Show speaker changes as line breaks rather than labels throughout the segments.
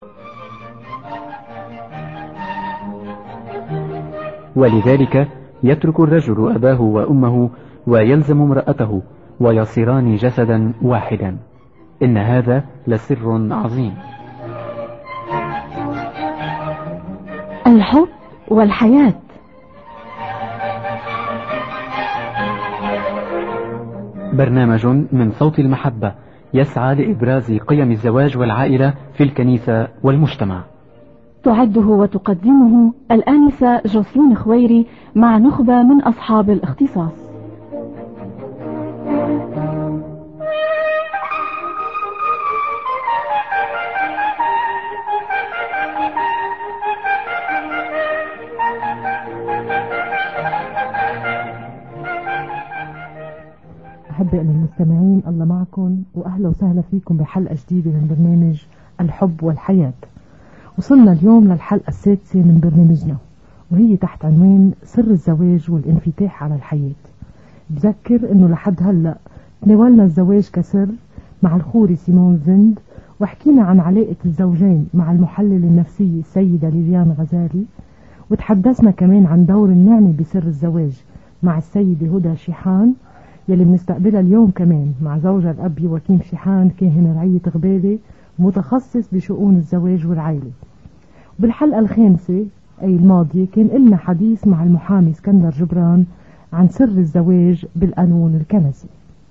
ولذلك يترك الرجل أباه وأمه ويلزم امرأته ويصيران جسدا واحدا. إن هذا لسر عظيم.
الحب والحياة.
برنامج من صوت المحبة يسعى لإبراز قيم الزواج والعائلة في الكنيسة والمجتمع.
تعده وتقدمه الآنسة جوسلين خويري مع نخبة من أصحاب الاختصاص.
أحبائي المستمعين، الله معكم وأهلا وسهلا فيكم بحلقة جديدة من برنامج الحب والحياة. وصلنا اليوم للحلقة السادسة من برنامجنا، وهي تحت عنوان سر الزواج والانفتاح على الحياة. بذكر انه لحد هلأ تناولنا الزواج كسر مع الخوري سيمون زند، وحكينا عن علاقة الزوجين مع المحلل النفسي السيدة ليليان غزالي، وتحدثنا كمان عن دور النعمة بسر الزواج مع السيدة هدى شيحان يلي بنستقبلها اليوم كمان مع زوجها الأب يواكيم شيحان، كاهن رعية غبالة متخصص بشؤون الزواج والعائلة. بالحلقة الخامسة أي الماضية كان لنا حديث مع المحامي اسكندر جبران عن سر الزواج بالقانون الكنسي.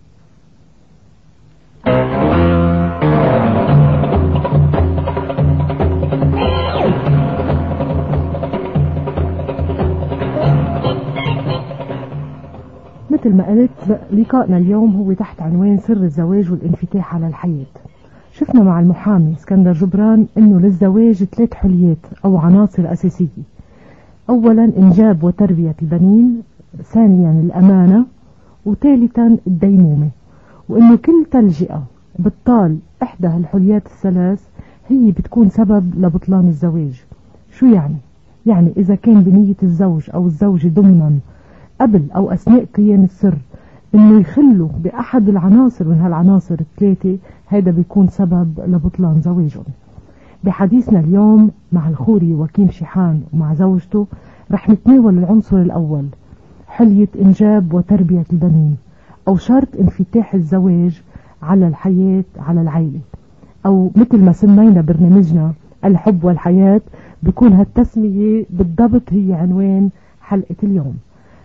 مثل ما قلت، لقائنا اليوم هو تحت عنوان سر الزواج والانفتاح على الحياة. شفنا مع المحامي اسكندر جبران انه للزواج 3 حليات او عناصر اساسية. اولا انجاب وتربية البنين، ثانيا الامانة، وثالثا الديمومة، وانه كل تلجئة بتطال احدى الحليات الثلاث هي بتكون سبب لبطلان الزواج. شو يعني؟ يعني اذا كان بنية الزوج او الزوجة ضمنا قبل او اثناء قيام السر انه يخلوا باحد العناصر من هالعناصر الثلاثة، هذا بيكون سبب لبطلان زواجهم. بحديثنا اليوم مع الخوري وكيم شيحان ومع زوجته رح نتناول العنصر الاول، حلية انجاب وتربية البنين، او شرط انفتاح الزواج على الحياة على العائلة، او مثل ما سمينا برنامجنا الحب والحياة، بيكون هالتسمية بالضبط هي عنوان حلقة اليوم.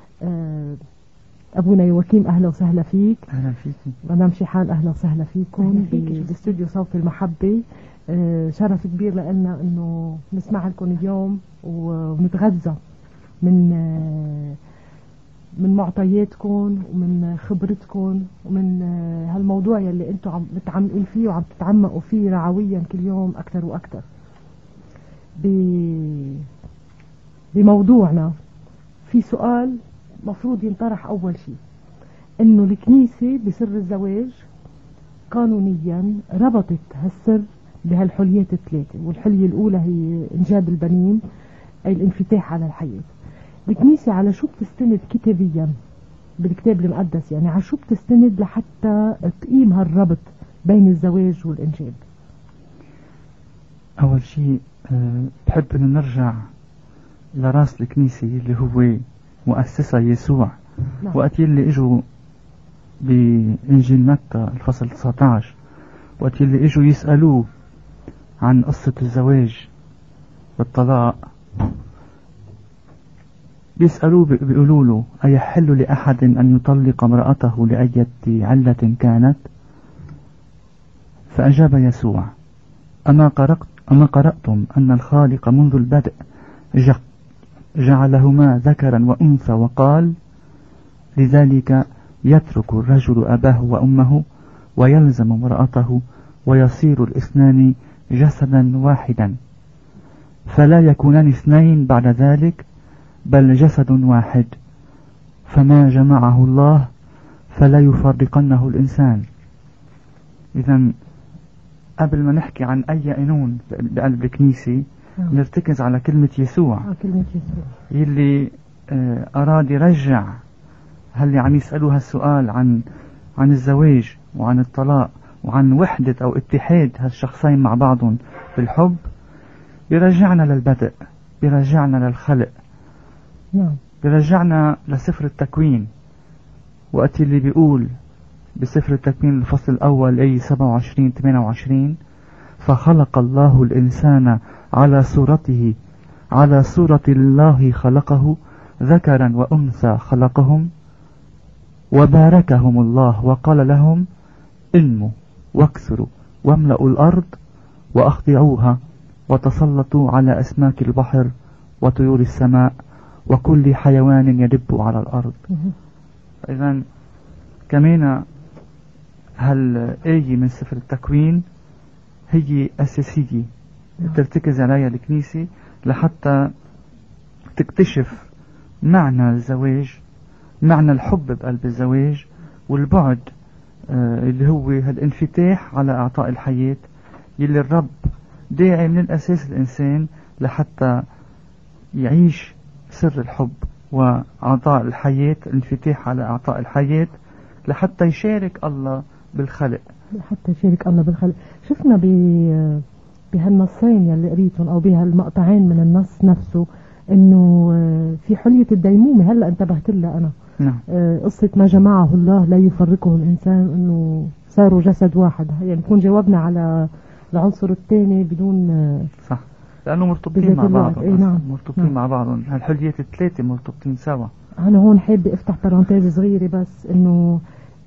أبونا يواكيم أهلا وسهلا فيك.
أهلا فيك.
مدام شيحان أهلا وسهلا فيكم باستوديو صوت المحبة. شرف كبير لنا أنه نسمع لكم اليوم ونتغذى من معطياتكم ومن خبرتكم ومن هالموضوع يلي أنتم عم متعمقين فيه وعم تتعمقوا فيه رعويا كل يوم أكثر وأكثر. بموضوعنا في سؤال مفروض ينطرح أول شيء، إنه الكنيسة بسر الزواج قانونيا ربطت هالسر بهالحليات الثلاثة، والحلية الأولى هي إنجاب البنين أي الانفتاح على الحياة. الكنيسة على شو بتستند كتابيا بالكتاب المقدس؟ يعني على شو بتستند لحتى تقيم هالربط بين الزواج والإنجاب؟
أول شيء بحب إنه نرجع لراس الكنيسة اللي هو مؤسسة يسوع. نعم. وقت اللي اجوا بإنجيل متى الفصل 19، وقت اللي اجوا يسألوه عن قصة الزواج والطلاق، بيسألوه بيقولوا له أيحل لأحد أن يطلق امرأته لأية علة كانت؟ فأجاب يسوع: أما قرأتم أن الخالق منذ البدء جعلهما ذكرا وأنثى، وقال: لذلك يترك الرجل أباه وأمه ويلزم امرأته ويصير الاثنان جسدا واحدا، فلا يكونان اثنين بعد ذلك بل جسد واحد، فما جمعه الله فلا يفرقنه الإنسان. إذن قبل ما نحكي عن أي قانون بقلب الكنيسة نرتكز على كلمة يسوع، يلي أراد يرجع هل عم يسألوا هالسؤال عن الزواج وعن الطلاق وعن وحدة أو اتحاد هالشخصين مع بعضهم بالحب، بيرجعنا للبدء، بيرجعنا للخلق،
نعم.
بيرجعنا لسفر التكوين. وقت اللي بيقول بسفر التكوين الفصل الأول أي 27-28 فخلق الله الإنسان على صورته، على صورة الله خلقه ذكرا وأنثى خلقهم، وباركهم الله وقال لهم انموا واكثروا واملأوا الأرض وأخضعوها وتسلطوا على أسماك البحر وطيور السماء وكل حيوان يدب على الأرض. إذن كمان هالآية من سفر التكوين هي أساسية ترتكز عليها الكنيسة لحتى تكتشف معنى الزواج، معنى الحب بقلب الزواج، والبعد اللي هو هالانفتاح على إعطاء الحياة يلي الرب داعي من الأساس الإنسان لحتى يعيش سر الحب وإعطاء الحياة، الانفتاح على إعطاء الحياة لحتى يشارك الله بالخلق،
حتى يشارك الله بالخلق. شفنا بهالنصين يلي قريتهم أو بهالمقطعين من النص نفسه إنه في حلية الديمومة هلأ انتبهت لها أنا.
نعم.
قصة ما جمعه الله لا يفرقه الإنسان، إنه صاروا جسد واحد. يعني نكون جاوبنا على العنصر الثاني بدون
صح، لأنه مرتبطين مع بعضهم.
إيه نعم.
مرتبطين
نعم.
مع بعضهم، هالحليات الثلاثة مرتبطين سوا.
أنا هون حابة أفتح بارانتيز صغيرة بس إنه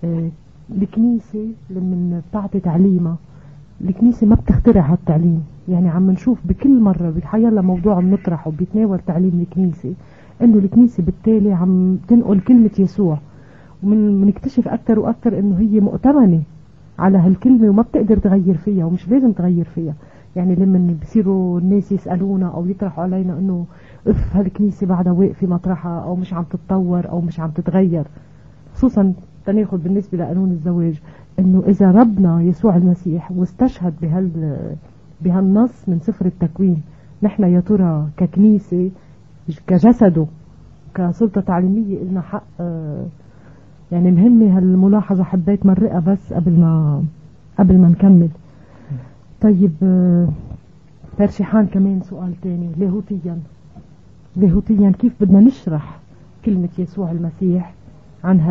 الكنيسة لما بتعطي تعليمها، الكنيسة ما بتخترع هالتعليم. يعني عم نشوف بكل مرة بحيالله موضوع بنطرحه بيتناول تعليم الكنيسة، إنه الكنيسة بالتالي عم تنقل كلمة يسوع، ومنكتشف أكتر وأكتر إنه هي مؤتمنة على هالكلمة وما بتقدر تغير فيها ومش لازم تغير فيها. يعني لما بيصيروا الناس يسألونا أو يطرحوا علينا إنه هالكنيسة بعدها واقفة مطرحها أو مش عم تتطور أو مش عم تتغير، خصوصا تناخد بالنسبة لقانون الزواج، إنه إذا ربنا يسوع المسيح واستشهد بهالنص من سفر التكوين، نحن يا ترى ككنيسة كجسده كسلطة تعليمية إلنا حق؟ يعني مهمة هالملاحظة، حبيت مرقها بس قبل ما نكمل. طيب فرشحان كمان سؤال تاني، لاهوتيا كيف بدنا نشرح كلمة يسوع المسيح عن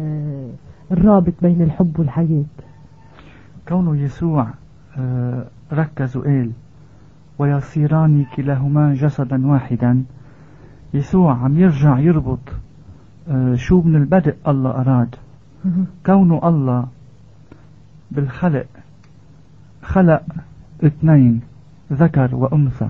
الرابط بين الحب والحياة؟
كونه يسوع ركز وقال ويصيران كلاهما جسدا واحدا، يسوع عم يرجع يربط شو من البدء الله أراد. كونه الله بالخلق خلق اثنين ذكر وأنثى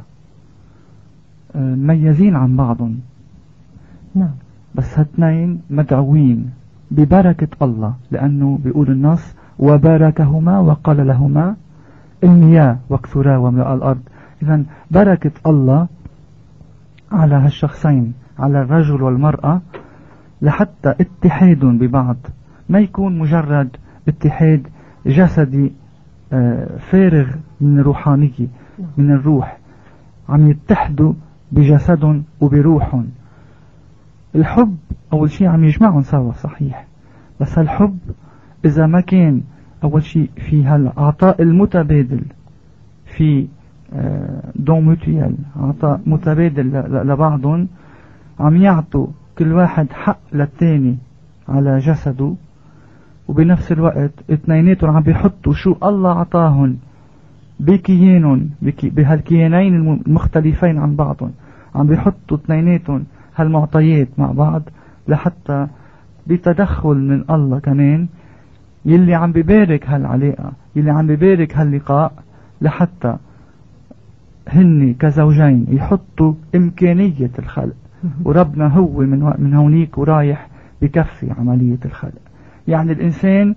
مميزين عن بعضهم،
نعم،
بس هاثنين مدعوين ببركة الله، لأنه بيقول النص وباركهما وقال لهما انميا واكثرا واملأ الأرض. إذن بركة الله على هالشخصين، على الرجل والمرأة، لحتى اتحادهم ببعض ما يكون مجرد اتحاد جسدي فارغ من الروحانية، من الروح، عم يتحدوا بجسدهم وبروحهم. الحب أول شيء عم يجمعهم سوا صحيح، بس هالحب إذا ما كان أول شيء في هالعطاء المتبادل، في دون موتويال، عطاء متبادل لبعضهم، عم يعطوا كل واحد حق للتاني على جسده، وبنفس الوقت اثنيناتهم عم بيحطوا شو الله عطاهم بكيانهم، بهالكيانين المختلفين عن بعضهم، عم بيحطوا اثنيناتهم هالمعطيات مع بعض، لحتى بتدخل من الله كمان يلي عم بيبارك هالعلاقة، يلي عم بيبارك هاللقاء، لحتى هن كزوجين يحطوا إمكانية الخلق، وربنا هو من هونيك ورايح بكفي عملية الخلق. يعني الإنسان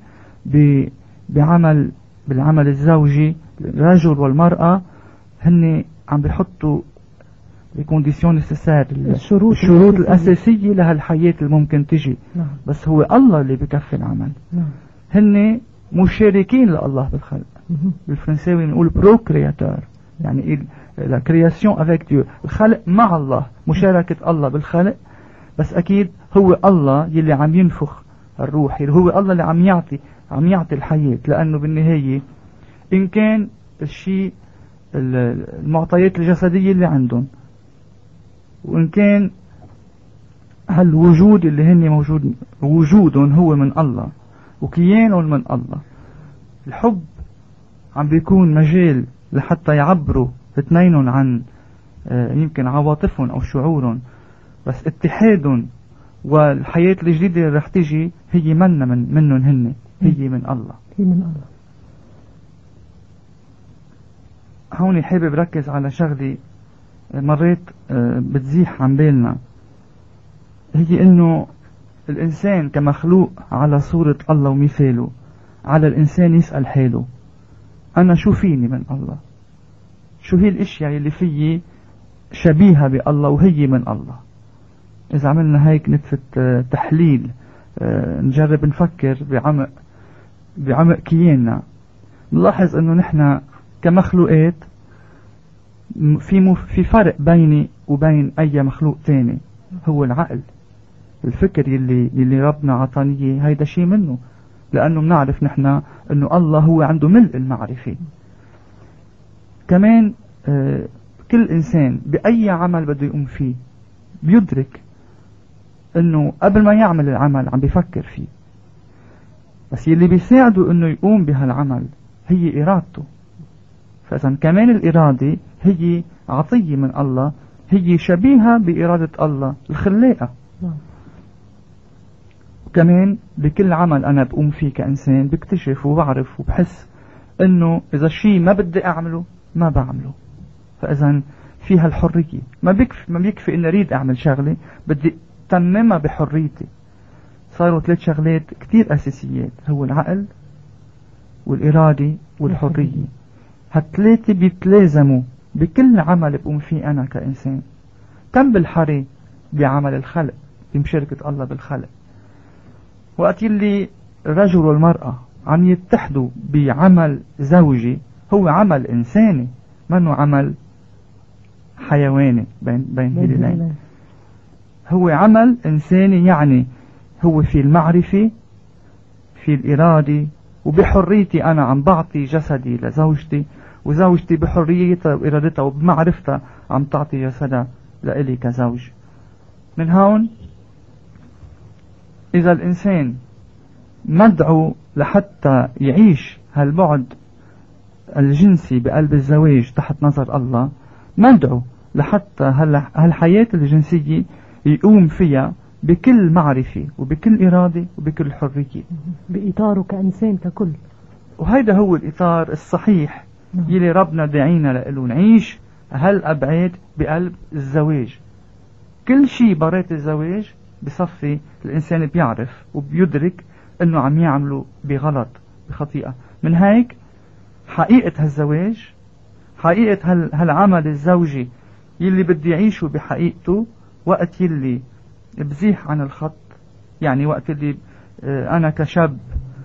بالعمل الزوجي، الرجل والمرأة هن عم بيحطوا الكونديسيون نسيسار، الشروط الأساسية لهالحياة اللي ممكن تجي.
نعم.
بس هو الله اللي بكفي العمل.
نعم.
هن مشاركين لله بالخلق. بالفرنساوي نقول بروكرياتور، يعني la création avec Dieu، الخلق مع الله، مشاركة الله بالخلق. بس أكيد هو الله يلي عم ينفخ الروح، هو الله اللي عم يعطي الحياة، لأنه بالنهاية إن كان الشيء المعطيات الجسدية اللي عندهم، وإن كان هالوجود اللي هن موجود وجودهم هو من الله وكيانهم من الله. الحب عم بيكون مجال لحتى يعبروا اثنينهم عن يمكن عواطفهم أو شعورهم، بس اتحادهم والحياة الجديدة اللي رح تيجي هي منا منهم هن، هي من الله.
هي من الله.
هون حابب ركز على شغلي مرات بتزيح عن بالنا، هي انه الانسان كمخلوق على صورة الله ومثاله، على الانسان يسأل حاله انا شو فيني من الله؟ شو هي الاشياء اللي فيي شبيهة بالله وهي من الله؟ اذا عملنا هيك نتفة تحليل، نجرب نفكر بعمق كياننا، نلاحظ انه نحن كمخلوقات في فرق بيني وبين اي مخلوق تاني، هو العقل، الفكر يلي ربنا عطاني هيدا شيء منه، لانه بنعرف نحن انه الله هو عنده ملء المعرفة. كمان كل انسان باي عمل بده يقوم فيه بيدرك انه قبل ما يعمل العمل عم بيفكر فيه، بس يلي بيساعده انه يقوم بهالعمل هي ارادته. فاذا كمان الارادة هي عطية من الله، هي شبيهة بإرادة الله الخلاقة. وكمان بكل عمل أنا بقوم فيه كإنسان بكتشف وبعرف وبحس إنه إذا الشيء ما بدي أعمله ما بعمله. فإذا فيها الحرية، ما بيكفي إني أريد أعمل شغلة، بدي تممها بحريتي. صاروا 3 شغلات كتير أساسيات، هو العقل والإرادة والحرية. هالثلاثة بيتلازموا بكل عمل بقوم فيه أنا كإنسان. كم بالحري بعمل الخلق، بمشاركة الله بالخلق. وقت اللي الرجل والمرأة عم يتحدوا بعمل زوجي، هو عمل إنساني، منه عمل حيواني بين هيلين. هو عمل إنساني، يعني هو في المعرفة، في الإرادة، وبحريتي أنا عم بعطي جسدي لزوجتي، وزوجتي بحريتها وإرادتها وبمعرفتها عم تعطي جسدها لإلي كزوج. من هون إذا الإنسان مدعو لحتى يعيش هالبعد الجنسي بقلب الزواج تحت نظر الله، مدعو لحتى هالحياة الجنسية يقوم فيها بكل معرفة وبكل إرادة وبكل حرية،
بإطاره كإنسان ككل.
وهيدا هو الإطار الصحيح يلي ربنا دعينا له، نعيش هالأبعاد بقلب الزواج. كل شيء برات الزواج بصفي الإنسان بيعرف وبيدرك إنه عم يعمله بغلط بخطيئة. من هيك حقيقة هالزواج، حقيقة هالعمل الزوجي يلي بدي يعيشه بحقيقته، وقت يلي بزيح عن الخط. يعني وقت اللي أنا كشاب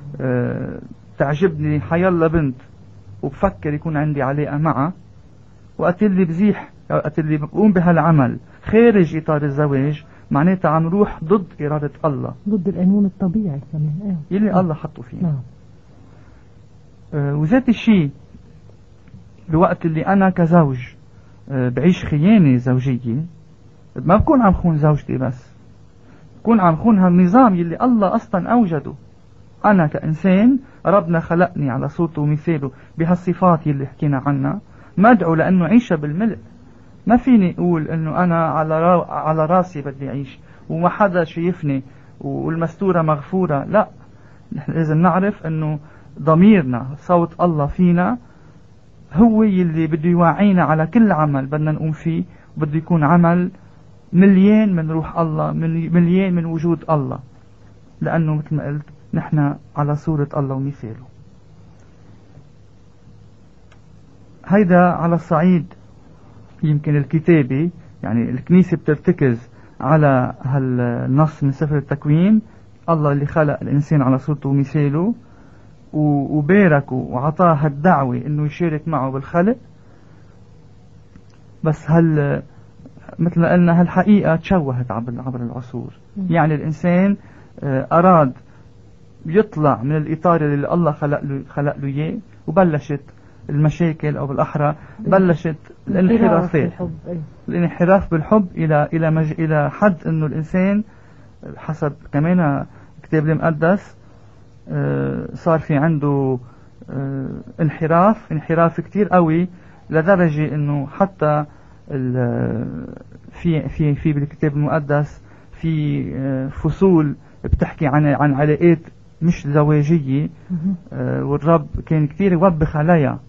تعجبني حيالله بنت وبفكر يكون عندي علاقة معها، وقت اللي بزيح، وقت اللي بقوم بهالعمل خارج إطار الزواج، معناتها عم روح ضد إرادة الله،
ضد القانون الطبيعي كمان
يلي الله حطه فيه. وذات الشيء بوقت اللي أنا كزوج بعيش خيانة زوجية، ما بكون عم خون زوجتي بس، بكون عم خون هالنظام يلي الله أصلا أوجده. أنا كإنسان ربنا خلقني على صورته ومثاله بهالصفات يلي حكينا عنها، مدعو لأنه عيشها بالملء. ما فيني أقول أنه أنا على راسي بدي أعيش وما حدا شايفني والمستورة مغفورة. لا، نحن لازم نعرف أنه ضميرنا، صوت الله فينا، هو يلي بده يوعينا على كل عمل بدنا نقوم فيه، وبده يكون عمل مليان من روح الله، مليان من وجود الله، لأنه مثل ما قلت نحن على صورة الله ومثاله. هيدا على الصعيد يمكن الكتابي، يعني الكنيسة بترتكز على هالنص من سفر التكوين، الله اللي خلق الإنسان على صورته ومثاله وباركه وعطاه هالدعوة إنه يشارك معه بالخلق. بس مثل ما قلنا هالحقيقة تشوهت عبر العصور. يعني الإنسان أراد يطلع من الإطار اللي الله خلق له إياه، وبلشت المشاكل، أو بالأحرى بلشت الانحرافات، الانحراف بالحب إلى حد أنه الإنسان حسب كمان كتاب المقدس صار في عنده انحراف كتير قوي، لدرجة أنه حتى في بالكتاب المقدس في فصول بتحكي عن علاقات مش زواجية، والرب كان كتير يوبخ عليها.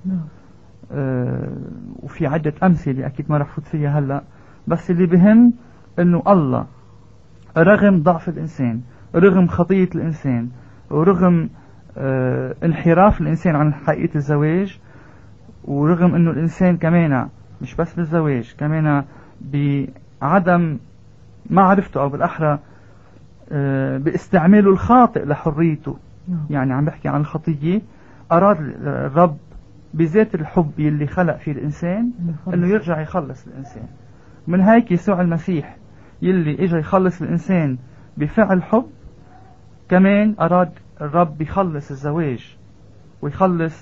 وفي عدة أمثلة أكيد ما رح فوت فيها هلأ، بس اللي بهم أنه الله رغم ضعف الإنسان، رغم خطية الإنسان، ورغم انحراف الإنسان عن حقيقة الزواج، ورغم أنه الإنسان كمان مش بس بالزواج، كمان بعدم معرفته أو بالأحرى باستعماله الخاطئ لحريته، يعني عم بحكي عن الخطية، أراد الرب بذات الحب اللي خلق فيه الإنسان أنه يرجع يخلص الإنسان. من هيك يسوع المسيح يلي إجا يخلص الإنسان بفعل حب، كمان أراد الرب يخلص الزواج ويخلص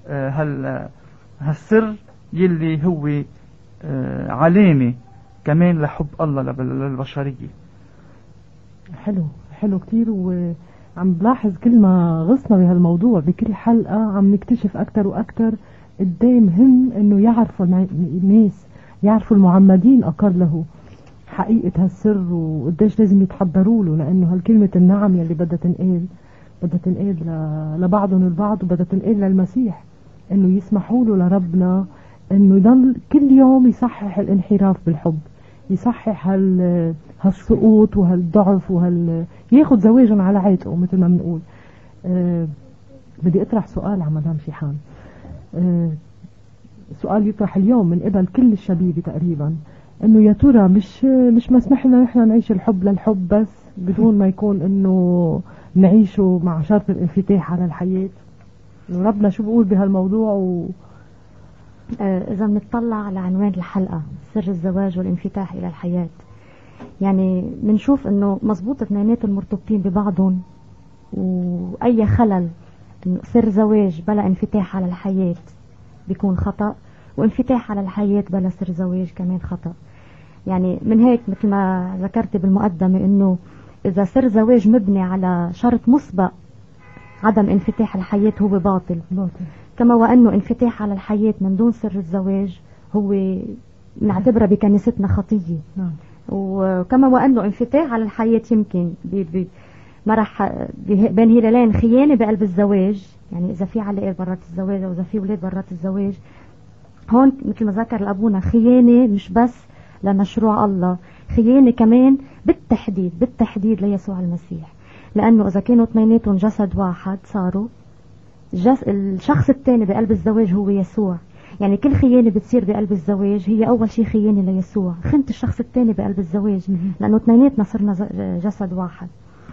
هالسر يلي هو علامة كمان لحب الله للبشرية.
حلو كتير. وعم بلاحظ كل ما غصنا بهالموضوع بكل حلقة عم نكتشف أكتر وأكتر قديه مهم إنه يعرفوا الناس، يعرفوا المعمدين أقر له حقيقة هالسر، وقديش لازم يتحضروا له، لأنه هالكلمة النعم يلي بدها تنقال لبعضهم البعض، وبدها تنقال للمسيح إنه يسمحوا له لربنا إنه يضل كل يوم يصحح الانحراف بالحب، يصحح هالسقوط وهالضعف ياخد زواجهم على عاتقه مثل ما بنقول. بدي اطرح سؤال على مدام شيحان، سؤال يطرح اليوم من قبل كل الشبيبة تقريبا، انه يا ترى مش مسمح لنا نحن نعيش الحب للحب بس بدون ما يكون انه نعيشه مع شرط الانفتاح على الحياة؟ ربنا شو بقول بهالموضوع؟
إذا بنطلع على عنوان الحلقة سر الزواج والانفتاح إلى الحياة، يعني بنشوف إنه مزبوط اثنيناتهم مرتبطين ببعضهم، وأي خلل إنه سر زواج بلا انفتاح على الحياة بيكون خطأ، وانفتاح على الحياة بلا سر زواج كمان خطأ. يعني من هيك مثل ما ذكرت بالمقدمة إنه إذا سر زواج مبني على شرط مسبق عدم انفتاح الحياة هو باطل. كما وأنه انفتاح على الحياة من دون سر الزواج هو نعتبره بكنيستنا خطية. وكما وأنه انفتاح على الحياة يمكن ما راح بين هلالين خيانة بقلب الزواج، يعني إذا في علاقة برات الزواج أو إذا في ولاد برات الزواج، هون مثل ما ذكر الأبونا خيانة مش بس لمشروع الله، خيانة كمان بالتحديد ليسوع المسيح، لأنه إذا كانوا اثنيناتهم جسد واحد صاروا الشخص الثاني بقلب الزواج هو يسوع. يعني كل خيانة بتصير بقلب الزواج هي أول شيء خيانة ليسوع، خنت الشخص الثاني بقلب الزواج، لأنه اثنيناتنا صرنا جسد واحد.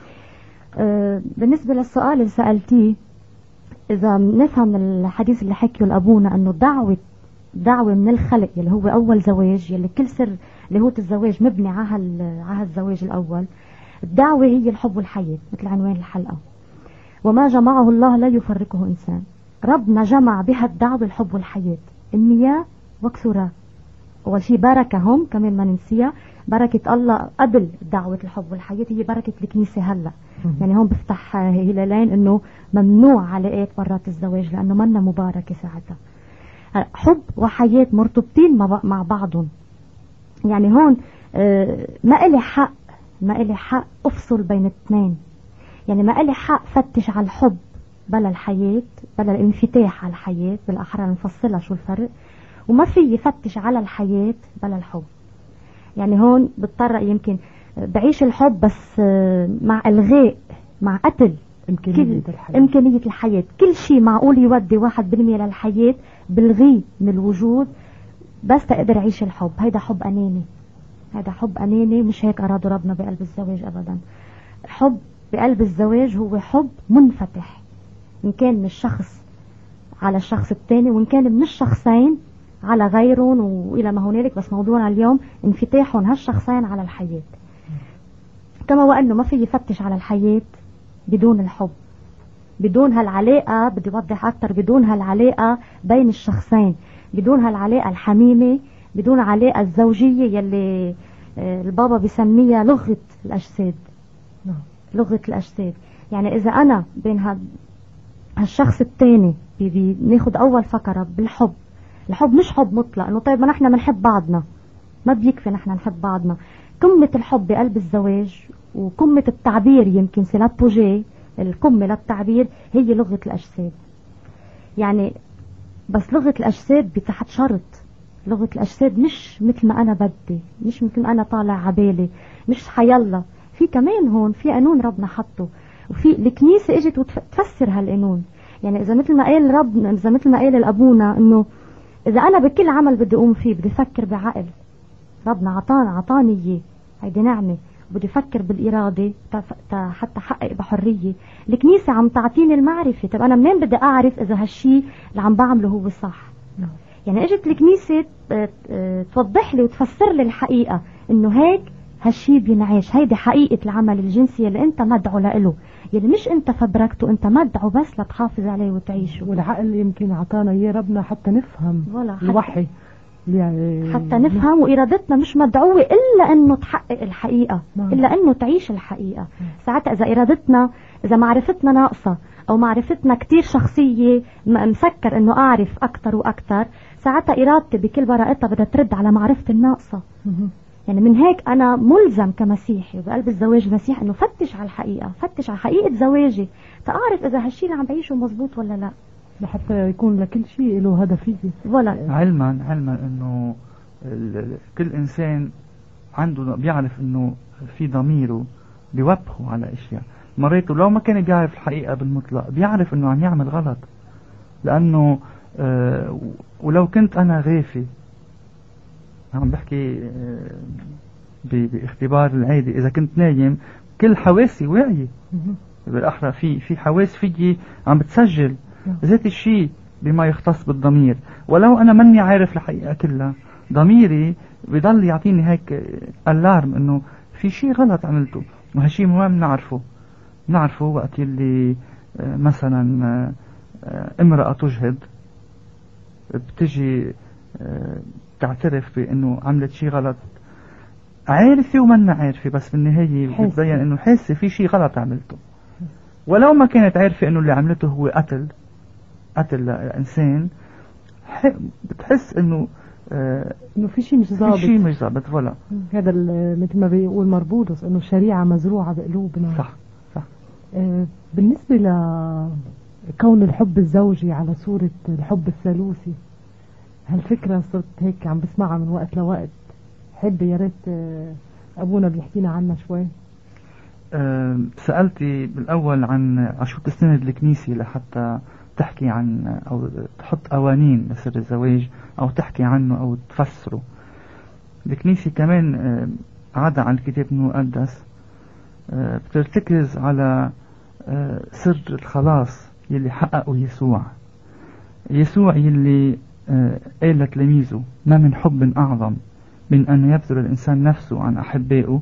بالنسبة للسؤال اللي سألتيه، إذا نفهم الحديث اللي حكيه الأبونا أنه دعوة من الخلق اللي هو أول زواج، يلي كل سر لاهوت الزواج مبني على الزواج الأول، الدعوة هي الحب والحياة مثل عنوان الحلقة. وما جمعه الله لا يفرقه إنسان. ربنا جمع بها الدعوة الحب والحياة، المياه وكثرة. أول شيء بركهم كمان ما ننسيها، بركة الله قبل دعوة الحب والحياة هي بركة الكنيسة هلأ. يعني هون بفتح هلالين إنه ممنوع علاقات برات الزواج لأنه منا مباركة ساعتها. حب وحياة مرتبطين مع بعضهم. يعني هون ما إلي حق أفصل بين الاثنين، يعني ما إلي حق فتش على الحب بلا الحياة، بلا الانفتاح على الحياة، بالأحرى نفصلها شو الفرق، وما في يفتش على الحياة بلا الحب. يعني هون بضطر يمكن بعيش الحب بس مع إلغاء، مع قتل إمكانية الحياة. كل شيء معقول يودي 1% للحياة بلغيه من الوجود بس تقدر عيش الحب. هيدا حب أناني، مش هيك أرادوا ربنا بقلب الزواج أبدا. حب بقلب الزواج هو حب منفتح، إن كان من الشخص على الشخص الثاني، وإن كان من الشخصين على غيرهم وإلى ما هنالك. بس موضوعنا اليوم انفتاحهم هالشخصين على الحياة. كما وأنه ما في يفتش على الحياة بدون الحب. بدون هالعلاقة، بدي أوضح أكتر، بدون هالعلاقة بين الشخصين، بدون هالعلاقة الحميمة، بدون علاقة الزوجية يلي البابا بيسميها لغة الأجساد. لغة الأجساد. يعني إذا أنا بين هالشخص التاني بناخد أول فقرة بالحب. الحب مش حب مطلق إنه طيب ما نحن بنحب بعضنا، ما بيكفي نحن نحب بعضنا. قمة الحب بقلب الزواج وقمة التعبير، يمكن سي لابوجي، القمة للتعبير هي لغة الأجساد. يعني بس لغة الأجساد بتحت شرط. لغة الأجساد مش مثل ما أنا بدي، مش مثل ما أنا طالع عبالي، مش حيالله. في كمان هون في قانون ربنا حطه، وفي الكنيسة اجت وتفسر هالقانون. يعني إذا مثل ما قال ربنا، إذا مثل ما قال الأبونا إنه إذا أنا بكل عمل بدي أقوم فيه بدي أفكر بعقل، ربنا عطاني إياه، هيدي نعمة، بدي أفكر بالإرادة حتى أحقق بحرية. الكنيسة عم تعطيني المعرفة. طب أنا منين بدي أعرف إذا هالشي اللي عم بعمله هو صح؟ يعني اجت الكنيسة توضح لي وتفسر لي الحقيقة إنه هيك هالشي بينعيش. هيدي حقيقة العمل الجنسي اللي أنت مدعو له، يلي مش أنت فبركته، أنت مدعو بس لتحافظ عليه وتعيشه.
والعقل يمكن عطانا إياه ربنا حتى نفهم الوحي،
حتى نفهم. وإرادتنا مش مدعوة إلا أنه تحقق الحقيقة، إلا أنه تعيش الحقيقة. ساعتها إذا إرادتنا، إذا معرفتنا ناقصة أو معرفتنا كتير شخصية، مسكر أنه أعرف أكتر وأكتر، ساعتها إرادتي بكل براءتها بدها ترد على معرفتي الناقصة. يعني من هيك أنا ملزم كمسيحي وبقلب الزواج المسيحي أنه فتش على الحقيقة، فتش على حقيقة زواجي، تأعرف إذا هالشي اللي عم بعيشه مزبوط ولا لا،
لحتى يكون لكل شيء له هدفية.
علما انه كل انسان عنده بيعرف انه في ضميره بيوبخه على اشياء مريته، لو ما كان بيعرف الحقيقة بالمطلق بيعرف انه عم يعمل غلط. لانه ولو كنت انا غافي، عم بحكي باختبار العادي، اذا كنت نايم كل حواسي واعية، بالاحرى في حواس فيي عم بتسجل ذات الشيء بما يختص بالضمير. ولو انا مني عارف الحقيقة كلها، ضميري بيضل يعطيني هيك الارم انه في شيء غلط عملته. وهالشيء مهم نعرفه وقت اللي مثلا امرأة تجهد بتجي تعترف بانه عملت شيء غلط، عارفة ومنا عارفة، بس بالنهاية بتبين انه حاسة في شيء غلط عملته. ولو ما كانت عارفة انه اللي عملته هو قتل انسان، بتحس انه
في شيء مش ظابط،
ولا
هذا مثل ما بيقول مربوطس انه الشريعة مزروعة بقلوبنا.
صح.
بالنسبة لكون الحب الزوجي على صورة الحب الثالوثي، هالفكرة صرت هيك عم بسمعها من وقت لوقت، حب يا ريت ابونا بيحكينا عنها شوي.
سألتي بالأول عن شو تستند الكنيسة لحتى تحكي عن أو تحط قوانين لسر الزواج أو تحكي عنه أو تفسره. الكنيسة كمان عادة عن الكتاب المقدس بترتكز على سر الخلاص يلي حققه يسوع يلي قال لتلاميذه: ما من حب أعظم من أن يبذل الإنسان نفسه عن أحبائه.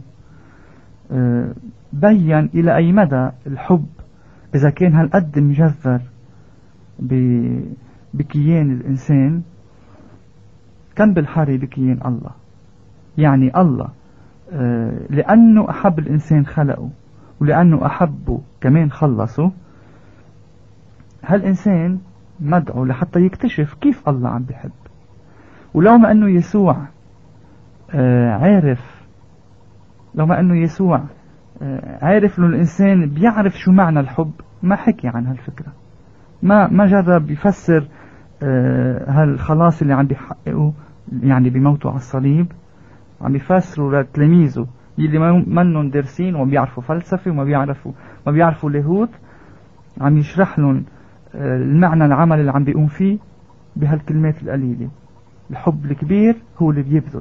بين إلى أي مدى الحب إذا كان هالقد مجذر بكيان الإنسان كان بالحري بكيان الله. يعني الله لأنه أحب الإنسان خلقه، ولأنه أحبه كمان خلصه. هالإنسان مدعو لحتى يكتشف كيف الله عم بيحب. ولو ما أنه يسوع عارف إنه الإنسان بيعرف شو معنى الحب، ما حكي عن هالفكرة، ما جرب يفسر هالخلاص اللي عم بيحققه يعني بموته على الصليب. عم يفسروا لتلاميذه يلي منهم دارسين وما بيعرفوا فلسفة وما بيعرفوا لاهوت، عم يشرح لهم المعنى العمل اللي عم بيقوم فيه بهالكلمات القليلة. الحب الكبير هو اللي بيبذل.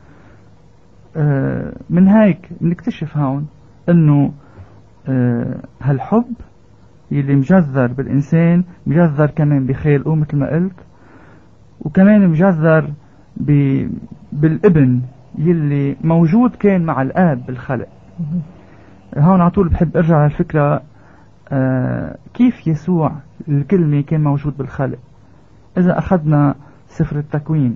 من هيك بنكتشف هون انه هالحب يلي مجذر بالإنسان مجذر كمان بخالقه مثل ما قلت، وكمان مجذر بالابن يلي موجود كان مع الآب بالخلق. هون على طول بحب ارجع للفكرة كيف يسوع الكلمة كان موجود بالخلق. إذا أخذنا سفر التكوين،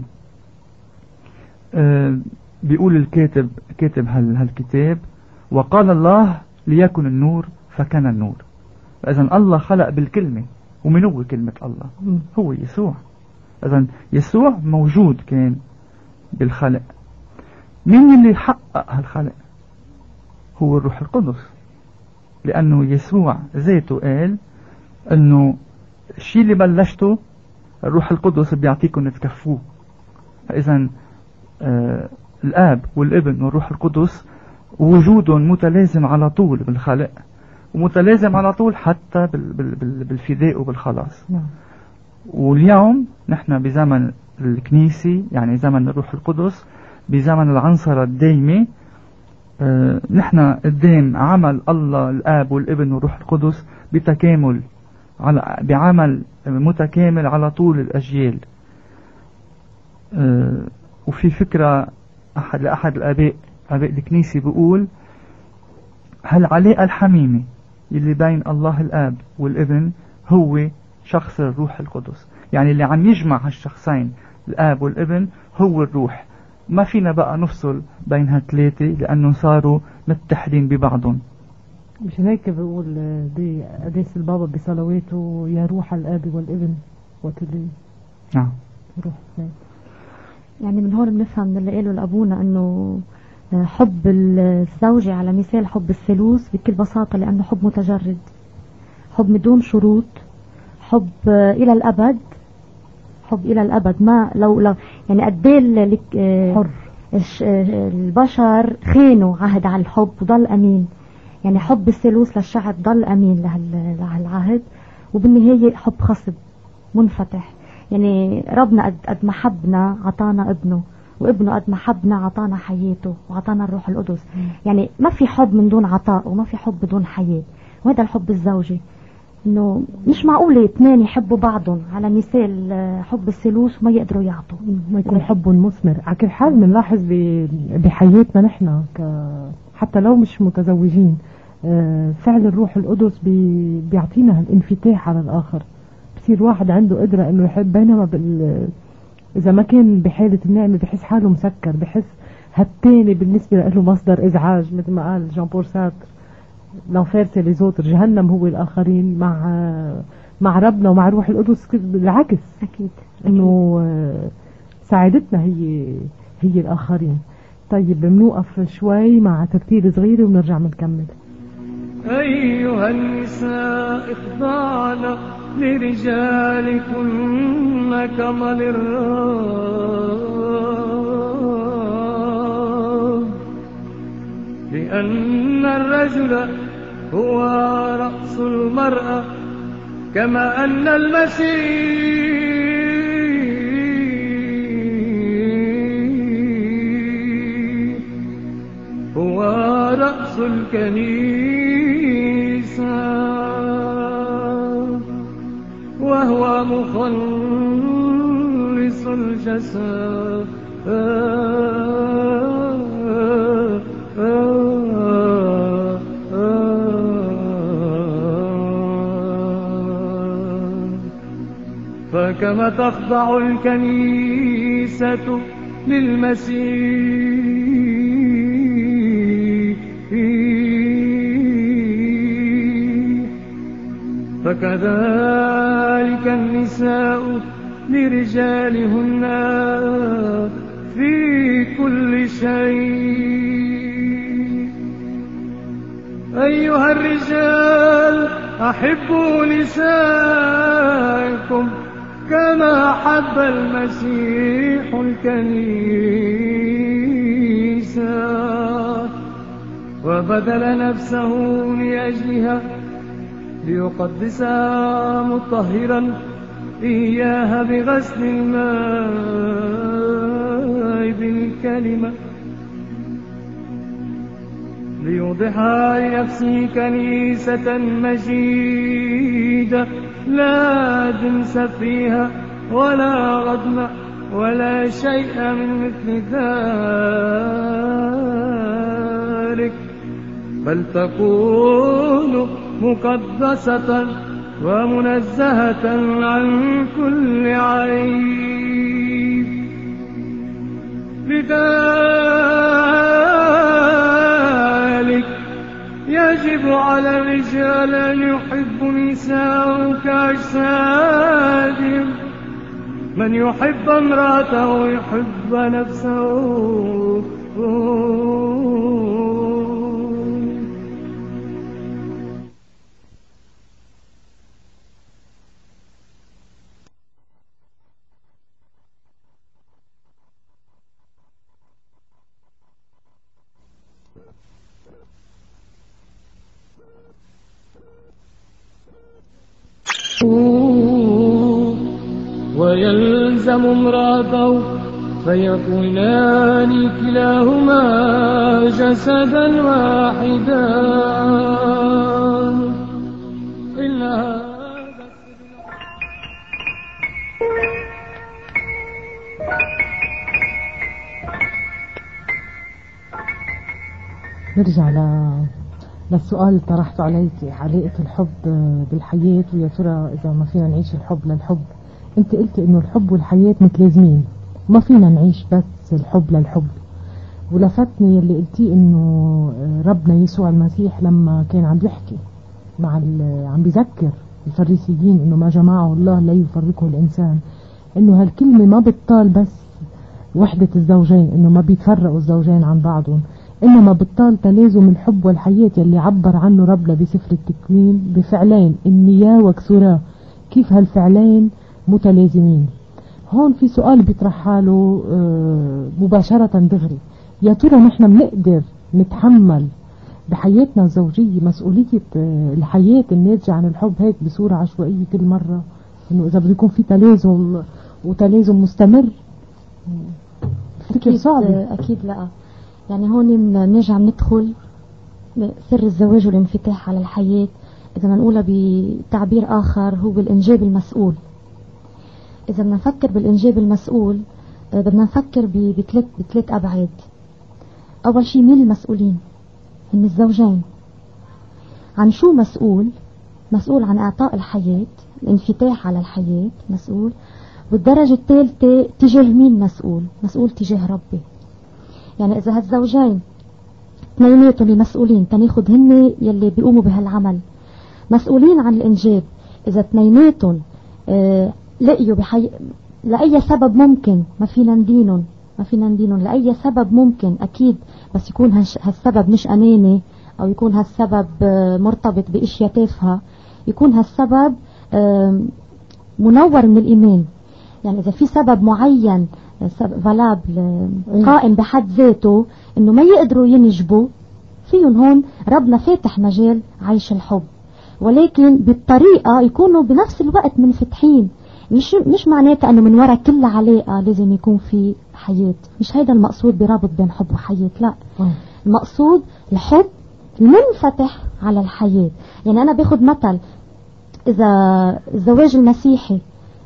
بيقول الكاتب كاتب هالكتاب: وقال الله ليكن النور فكان النور. فإذا الله خلق بالكلمة، ومن هو كلمة الله؟ هو يسوع. إذا يسوع موجود كان بالخلق. مين اللي حقق هالخلق؟ هو الروح القدس، لأنه يسوع ذاته قال أنه الشيء اللي بلشته الروح القدس بيعطيكم تكفوه. فإذا الآب والابن والروح القدس وجودهم متلازم على طول بالخلق، ومتلازم على طول حتى بالفداء وبالخلاص. واليوم نحن بزمن الكنيسة، يعني زمن الروح القدس، بزمن العنصرة الدايمة. نحن قدام عمل الله الآب والابن والروح القدس بتكامل، بعمل متكامل على طول الأجيال. وفي فكرة لأحد الآباء الكنيسة بيقول: هالعلاقة الحميمة اللي بين الله الآب والابن هو شخص الروح القدس. يعني اللي عم يجمع هالشخصين الآب والابن هو الروح. ما فينا بقى نفصل بين هالثلاثة، لأنه صاروا متحدين ببعضهم.
مشان هيك بقول بقداس البابا بصلواته: يا روح الآب والابن وتلي.
نعم.
روح.
يعني من هون بنفهم من اللي قاله لأبونا أنه حب الزوجة على مثال حب الثالوث بكل بساطة، لأنه حب متجرد، حب بدون شروط، حب إلى الأبد، حب إلى الأبد. ما لو يعني قديه حر البشر خانوا عهد على الحب وضل أمين. يعني حب الثالوث للشعب ضل أمين لهالعهد، وبالنهاية حب خصب منفتح. يعني ربنا قد ما حبنا عطانا ابنه، وابنه قد ما حبنا عطانا حياته وعطانا الروح القدس. يعني ما في حب من دون عطاء، وما في حب بدون حياة. وهذا الحب الزوجي، انه مش معقول اثنين يحبوا بعضهم على مثال حب الثالوث وما يقدروا يعطوا،
ما يكون حب مثمر. على كل حال بنلاحظ بحياتنا نحن حتى لو مش متزوجين، فعل الروح القدس بيعطينا هالانفتاح على الآخر. بصير واحد عنده قدرة انه يحب، بينما اذا ما كان بحالة النعمة بحس حاله مسكر، بحس هالتاني بالنسبة له مصدر ازعاج. مثل ما قال جان بول سارتر: لانفير سي لي زوتر، جهنم هو الآخرين. مع ربنا ومع روح القدس بالعكس،
أكيد
انه سعادتنا هي الآخرين. طيب بنوقف شوي مع ترتيل صغيرة ونرجع بنكمل.
أيها النساء اخضعن لرجالكن كما للرب، لأن الرجل هو رأس المرأة، كما أن المسيح هو رأس الكنيسة، وهو مخلص الجسد. فكما تخضع الكنيسة للمسيح، فكذلك النساء لرجالهن في كل شيء. أيها الرجال أحبوا نسائكم كما حب المسيح الكنيسة وبذل نفسه لأجلها ليقدسها مطهرا إياها بغسل الماء بالكلمة، ليوضحها لنفسه كنيسة مجيدة لا دنس فيها ولا غضن ولا شيء من مثل ذلك، بل تكون مقدسة ومنزهة عن كل عيب. لذلك يجب على الرجال أن يحبوا نساء كأجسادهم. من يحب امرأته يحب نفسه. ويلزم امرأته فيكونان كلاهما جسدا واحدا.
نرجع للسؤال اللي طرحته عليك، علاقة الحب بالحياة، ويا ترى إذا ما فينا نعيش الحب للحب. أنت قلت إنه الحب والحياة متلازمين، ما فينا نعيش بس الحب للحب. ولفتني اللي قلتيه إنه ربنا يسوع المسيح لما كان عم يحكي عم بيذكر الفريسيين إنه ما جمعه الله لا يفرقه الإنسان، إنه هالكلمة ما بتطال بس وحدة الزوجين، إنه ما بيتفرقوا الزوجين عن بعضهم، إنما بطال تلازم الحب والحياة يلي عبر عنه ربنا بسفر التكوين بفعلين النياه وكسوراه. كيف هالفعلين متلازمين؟ هون في سؤال بيطرح حاله مباشرة دغري، يا ترى نحن بنقدر نتحمل بحياتنا الزوجية مسؤولية الحياة الناتجة عن الحب هيك بصورة عشوائية كل مرة؟ إنه إذا بده يكون في تلازم وتلازم مستمر فكر صعب.
أكيد لا. يعني هون بنرجع ندخل سر الزواج والانفتاح على الحياة، إذا نقولها بتعبير آخر هو الإنجاب المسؤول. إذا بدنا نفكر بالإنجاب المسؤول بدنا نفكر بثلاث أبعاد. أول شيء مين المسؤولين؟ هم الزوجين. عن شو مسؤول؟ مسؤول عن إعطاء الحياة، الانفتاح على الحياة مسؤول. والدرجة الثالثة تجاه مين مسؤول؟ مسؤول تجاه ربي. يعني إذا هالزوجين اثنيناتهم المسؤولين تناخد هن يلي بيقوموا بهالعمل مسؤولين عن الإنجاب، إذا اثنيناتهم لقيوا لأي سبب ممكن ما فينا ندينهم لأي سبب ممكن أكيد، بس يكون هالسبب مش أماني أو يكون هالسبب مرتبط بإشياء تافهة، يكون هالسبب منور من الإيمان. يعني إذا في سبب معين فالابل قائم بحد ذاته إنه ما يقدروا ينجبوا فيهم، هون ربنا فاتح مجال عيش الحب، ولكن بالطريقة يكونوا بنفس الوقت منفتحين. مش معناته أنه من وراء كل علاقة لازم يكون في حياة، مش هيدا المقصود برابط بين حب وحياة، لا. المقصود الحب المنفتح على الحياة. يعني أنا باخد مثل، إذا الزواج المسيحي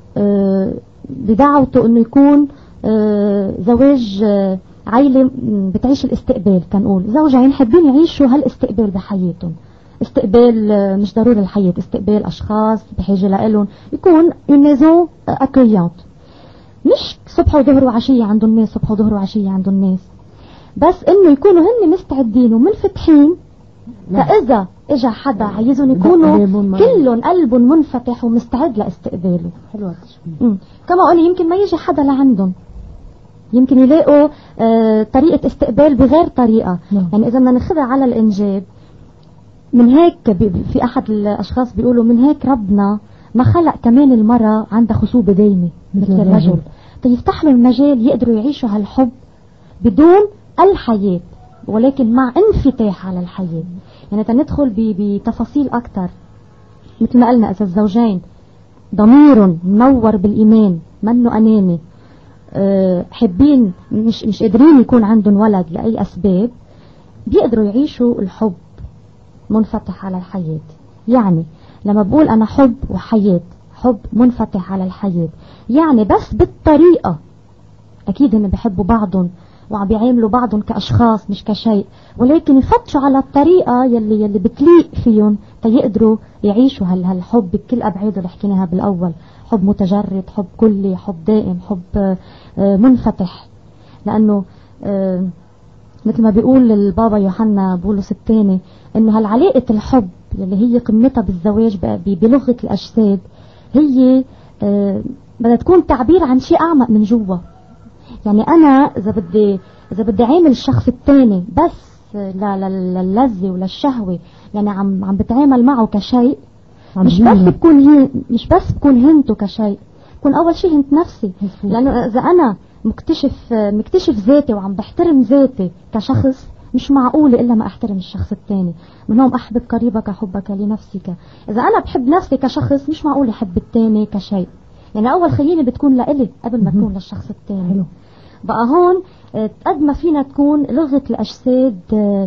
بدعوته أنه يكون زواج عائلة بتعيش الاستقبال، كنقول زوجين حابين يعيشوا هالاستقبال بحياتهم، استقبال مش ضروري الحياة، استقبال أشخاص بحاجة لهم، يكون ميزون أكريانت، مش صبح وظهر وعشية عندهم ناس، صبح وظهر وعشية عندهم ناس، بس إنه يكونوا هن مستعدين ومنفتحين. فإذا إجا حدا عايزهم يكونوا كلهم قلبهم منفتح ومستعد لاستقباله.
حلوة التشبيه.
كما قولي يمكن ما يجي حدا لعندهم، يمكن يلاقوا طريقة استقبال بغير طريقة. يعني إذا بدنا ناخذها على الإنجاب، من هيك في أحد الأشخاص بيقولوا من هيك ربنا ما خلق كمان المرأة عندها خصوبة دايمة مثل الرجل، يفتح له المجال يقدروا يعيشوا هالحب بدون الحياة، ولكن مع انفتاح على الحياة. يعني تندخل بتفاصيل أكتر، مثل ما قلنا إذا الزوجين ضميرهم منور بالإيمان منه أناني، حبين مش قادرين يكون عندهم ولد لأي أسباب، بيقدروا يعيشوا الحب منفتح على الحياة. يعني لما بقول أنا حب وحياة، حب منفتح على الحياة، يعني بس بالطريقة، أكيد هم بيحبوا بعضهم وعم بيعاملوا بعضهم كأشخاص مش كشيء، ولكن يفتشوا على الطريقة يلي بتليق فيهم تيقدروا يعيشوا هالحب بكل أبعاده اللي حكيناها بالأول، حب متجرد، حب كلي، حب دائم، حب منفتح. لأنه مثل ما بيقول البابا يوحنا بولس الثاني إنه هالعلاقة الحب اللي هي قمتها بالزواج بلغة الأجساد هي بدها تكون تعبير عن شيء أعمق من جوا. يعني أنا إذا بدي عامل الشخص الثاني بس للذة وللشهوة، يعني عم بتعامل معه كشيء، مش بس بكون هنته كشيء، بكون أول شيء هنت نفسي. لأنه إذا أنا مكتشف ذاتي وعم بحترم ذاتي كشخص، مش معقول إلا ما أحترم الشخص الثاني. منهم أحبب قريبك حبك لنفسك. إذا أنا بحب نفسي كشخص، مش معقول أحب الثاني كشيء. يعني أول خيانة بتكون لإلي قبل ما تكون للشخص الثاني. بقى هون قد ما فينا تكون لغة الأجساد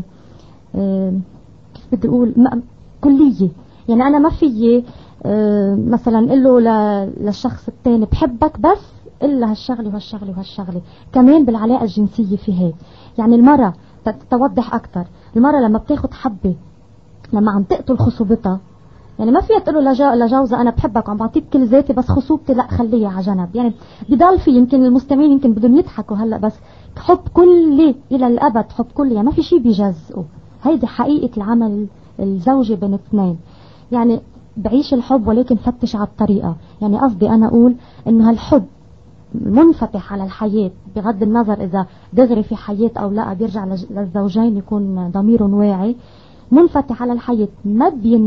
كيف بدي أقول كلية. يعني أنا ما في مثلا قل له للشخص الثاني بحبك بس إلا هالشغلة وهالشغلة وهالشغلة. كمان بالعلاقة الجنسية في هيك. يعني المرة توضح أكتر، المرة لما بتاخد حبة لما عم تقتل خصوبتها، يعني ما فيها تقول له لجوزها أنا بحبك وعم بعطيك كل ذاتي بس خصوبتي لا خليها على جنب. يعني بضل في يمكن المستمعين يمكن بدهم يضحكوا هلا، بس حب كلي إلى الأبد، حب كلي يعني ما في شيء بيجزئه. هيدي حقيقة العمل الزوجي بين اثنين. يعني بعيش الحب ولكن فتش على الطريقة. يعني قصدي أنا أقول إنه هالحب منفتح على الحياة بغض النظر إذا دغري في حياة أو لا، بيرجع للزوجين يكون ضميرهم واعي. منفتح على الحياة ما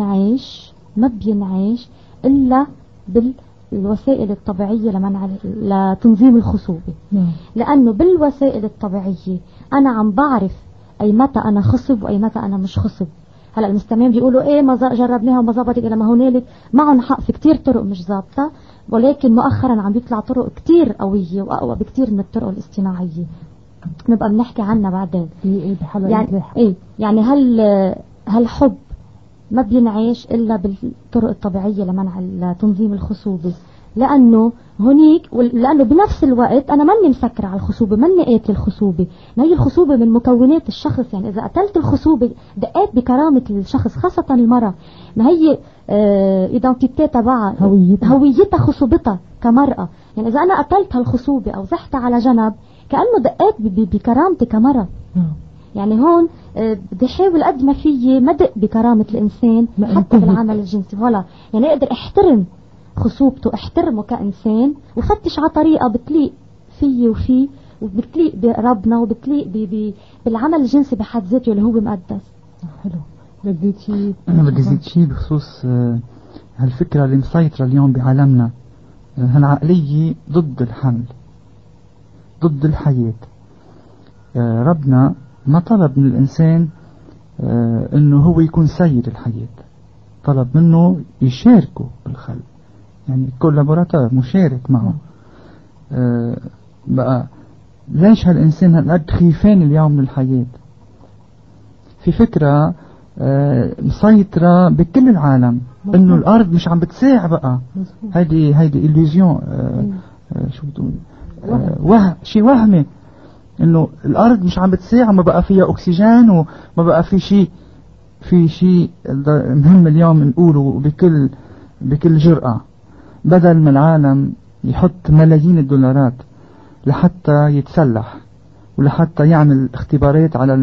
بينعيش إلا بالوسائل الطبيعية لتنظيم الخصوبة. لأنه بالوسائل الطبيعية أنا عم بعرف أي متى أنا خصب وأي متى أنا مش خصب. هلا المستمعين بيقولوا إيه ما جربناها وما زبطت إلى ما هنالك. معهم حق، في كتير طرق مش زابطة، ولكن مؤخرا عم بيطلع طرق كتير قوية وأقوى بكتير من الطرق الاصطناعية، نبقى بنحكي عنها بعدين. يعني هالحب ما بينعيش إلا بالطرق الطبيعية لتنظيم الخصوبة. لأنه بنفس الوقت أنا ماني مسكرة على الخصوبة، ماني قاتل الخصوبة. ما هي الخصوبة من مكونات الشخص. يعني إذا قتلت الخصوبة دقات بكرامة الشخص، خاصة المرأة. ما هي إيدنتيتي تبعها، هويتها، خصوبتها كمرأة. يعني إذا أنا قتلت هالخصوبة أو زحتها على جنب، كأنه دقات بكرامتي كمرأة. يعني هون بدي احاول قد ما فيي مدق بكرامة الإنسان حتى بالعمل الجنسي. ولا يعني أقدر احترم خصوبته، احترمه كإنسان، وفتش على طريقة بتليق فيه وفيه، وبتليق بربنا، وبتليق بالعمل الجنسي بحد ذاته اللي هو مقدس.
حلو. بديت شيء؟
أنا بدي زيد شيء بخصوص هالفكرة اللي مسيطرة اليوم بعالمنا، هالعقلية ضد الحمل، ضد الحياة. ربنا ما طلب من الإنسان إنه هو يكون سيد الحياة، طلب منه يشاركه بالخلق، يعني كولابوراتور، مشارك معه. بقى ليش هالإنسان هالقد خيفان اليوم من الحياة؟ في فكرة مسيطرة بكل العالم إنه الأرض مش عم بتساع بقى. هيدي إليوزيون، شو بتقول، شيء وهمي، إنه الأرض مش عم بتساع، ما بقى فيها أكسجين وما بقى في شيء مهم اليوم نقوله بكل جرأة. بدل ما العالم يحط ملايين الدولارات لحتى يتسلح ولحتى يعمل اختبارات على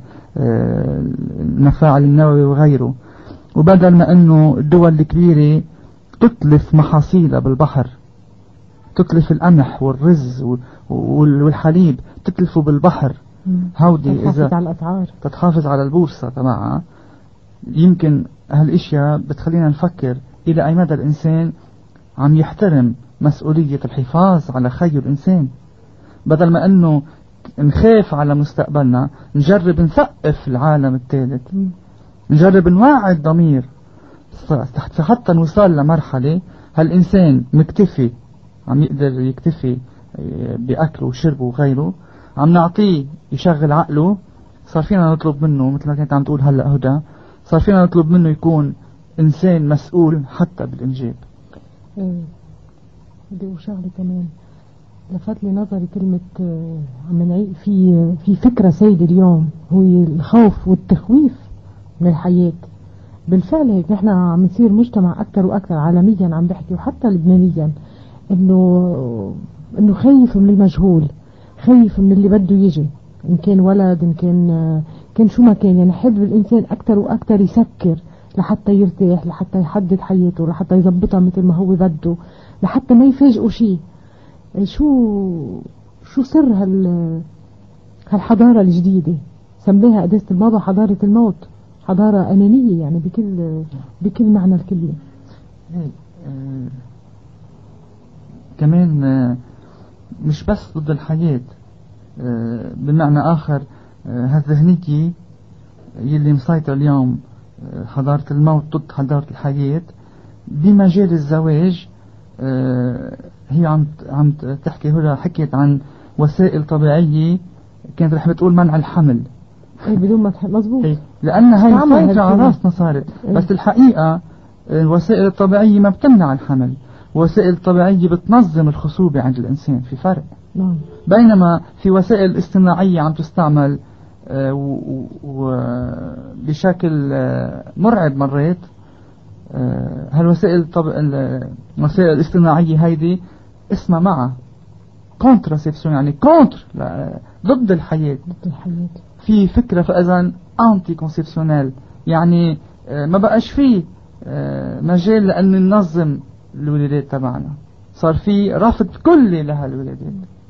المفاعل النووي وغيره، وبدل ما انه الدول الكبيرة تتلف محاصيلها بالبحر، تتلف القمح والرز والحليب تتلفه بالبحر، هودي إذا
على الأسعار
تتحافظ على البورصة تبعها. يمكن هالاشياء بتخلينا نفكر إلى أي مدى الإنسان عم يحترم مسؤولية الحفاظ على خير الإنسان. بدل ما أنه نخاف على مستقبلنا، نجرب نثقف العالم الثالث، نجرب نوعي الضمير حتى نوصل لمرحلة هالإنسان مكتفي، عم يقدر يكتفي بأكله وشربه وغيره، عم نعطيه يشغل عقله. صار فينا نطلب منه مثل ما كنت عم تقول هلأ هدى، صار فينا نطلب منه يكون إنسان مسؤول حتى بالإنجاب.
بدي أقول شغلة كمان لفت لي نظري كلمة عم نعيق في فكرة سيدة اليوم، هو الخوف والتخويف من الحياة. بالفعل هيك نحن عم نصير مجتمع أكثر وأكثر عالميا، عم بحكي وحتى لبنانيا، إنه خايف من المجهول، خايف من اللي بده يجي، إن كان ولد إن كان شو ما كان. يعني حب الإنسان أكثر وأكثر يسكر لحتى يرتاح، لحتى يحدد حياته، لحتى يضبطها مثل ما هو بده، لحتى ما يفاجئوا شيء. شو سر هالحضارة الجديدة؟ سميها قداسة البابا حضارة الموت، حضارة أنانية يعني بكل معنى الكلمة.
كمان مش بس ضد الحياة، بمعنى آخر هالذهنية يلي مسيطر اليوم حضارة الموت ضد حضارة الحياة بمجال الزواج. هي عم تحكي هنا، حكيت عن وسائل طبيعية كانت رح بتقول منع الحمل
بدون ما مظبوط،
لأن هاي مسيطرة على راسنا صارت. بس الحقيقة الوسائل الطبيعية ما بتمنع الحمل، وسائل الطبيعية بتنظم الخصوبة عند الإنسان، في فرق. بينما في وسائل اصطناعية عم تستعمل بشكل مرعب مرات. هالوسائل الوسائل الاصطناعية هيدي اسمها معها كونتراسيبسيون، يعني كونتر، ضد الحياة. في فكرة فإذا أنتي كونسيبسيونيل، يعني ما بقاش فيه مجال لأن ننظم الولادات تبعنا، صار في رفض كلي لهالولادات.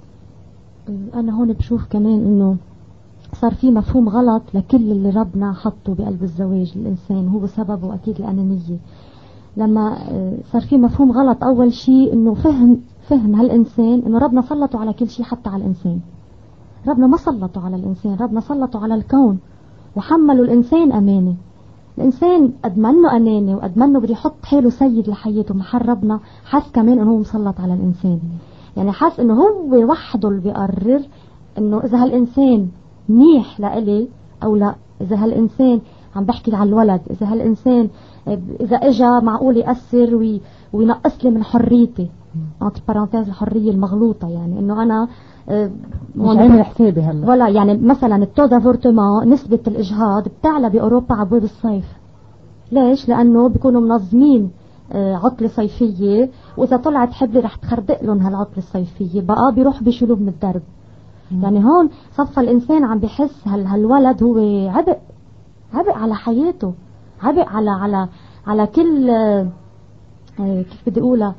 أنا هون بشوف كمان إنه صار في مفهوم غلط لكل اللي ربنا حطه بقلب الزواج الإنسان، هو سببه أكيد الأنانية. لما صار في مفهوم غلط، أول شيء إنه فهم هالإنسان إنه ربنا سلطه على كل شيء، حتى على الإنسان. ربنا ما سلطه على الإنسان، ربنا سلطه على الكون وحملوا الإنسان أمانة. الإنسان قد ما إنه أناني وقد ما إنه بده يحط حاله سيد لحياته محل ربنا، حس كمان إنه هو مسلط على الإنسان. يعني حس إنه هو وحده اللي بيقرر إنه إذا هالإنسان منيح لإلي أو لا، إذا هالإنسان عم بحكي على الولد، إذا هالإنسان إذا إجا معقول يأثر وينقص لي من حريتي، entre parenthèses الحرية المغلوطة، يعني إنه أنا
مش عامل حسابي هلا
ولا. يعني مثلا التو دافورتمان، نسبة الإجهاض بتعلى بأوروبا عبواب الصيف. ليش؟ لأنه بيكونوا منظمين عطلة صيفية، وإذا طلعت حبلة رح تخربق لهم هالعطلة الصيفية، بقى بيروح بيشيلوه من الدرب. يعني هون صفى الإنسان عم بيحس هالولد هو عبء على حياته، عبء على كل كيف بدي أقولها،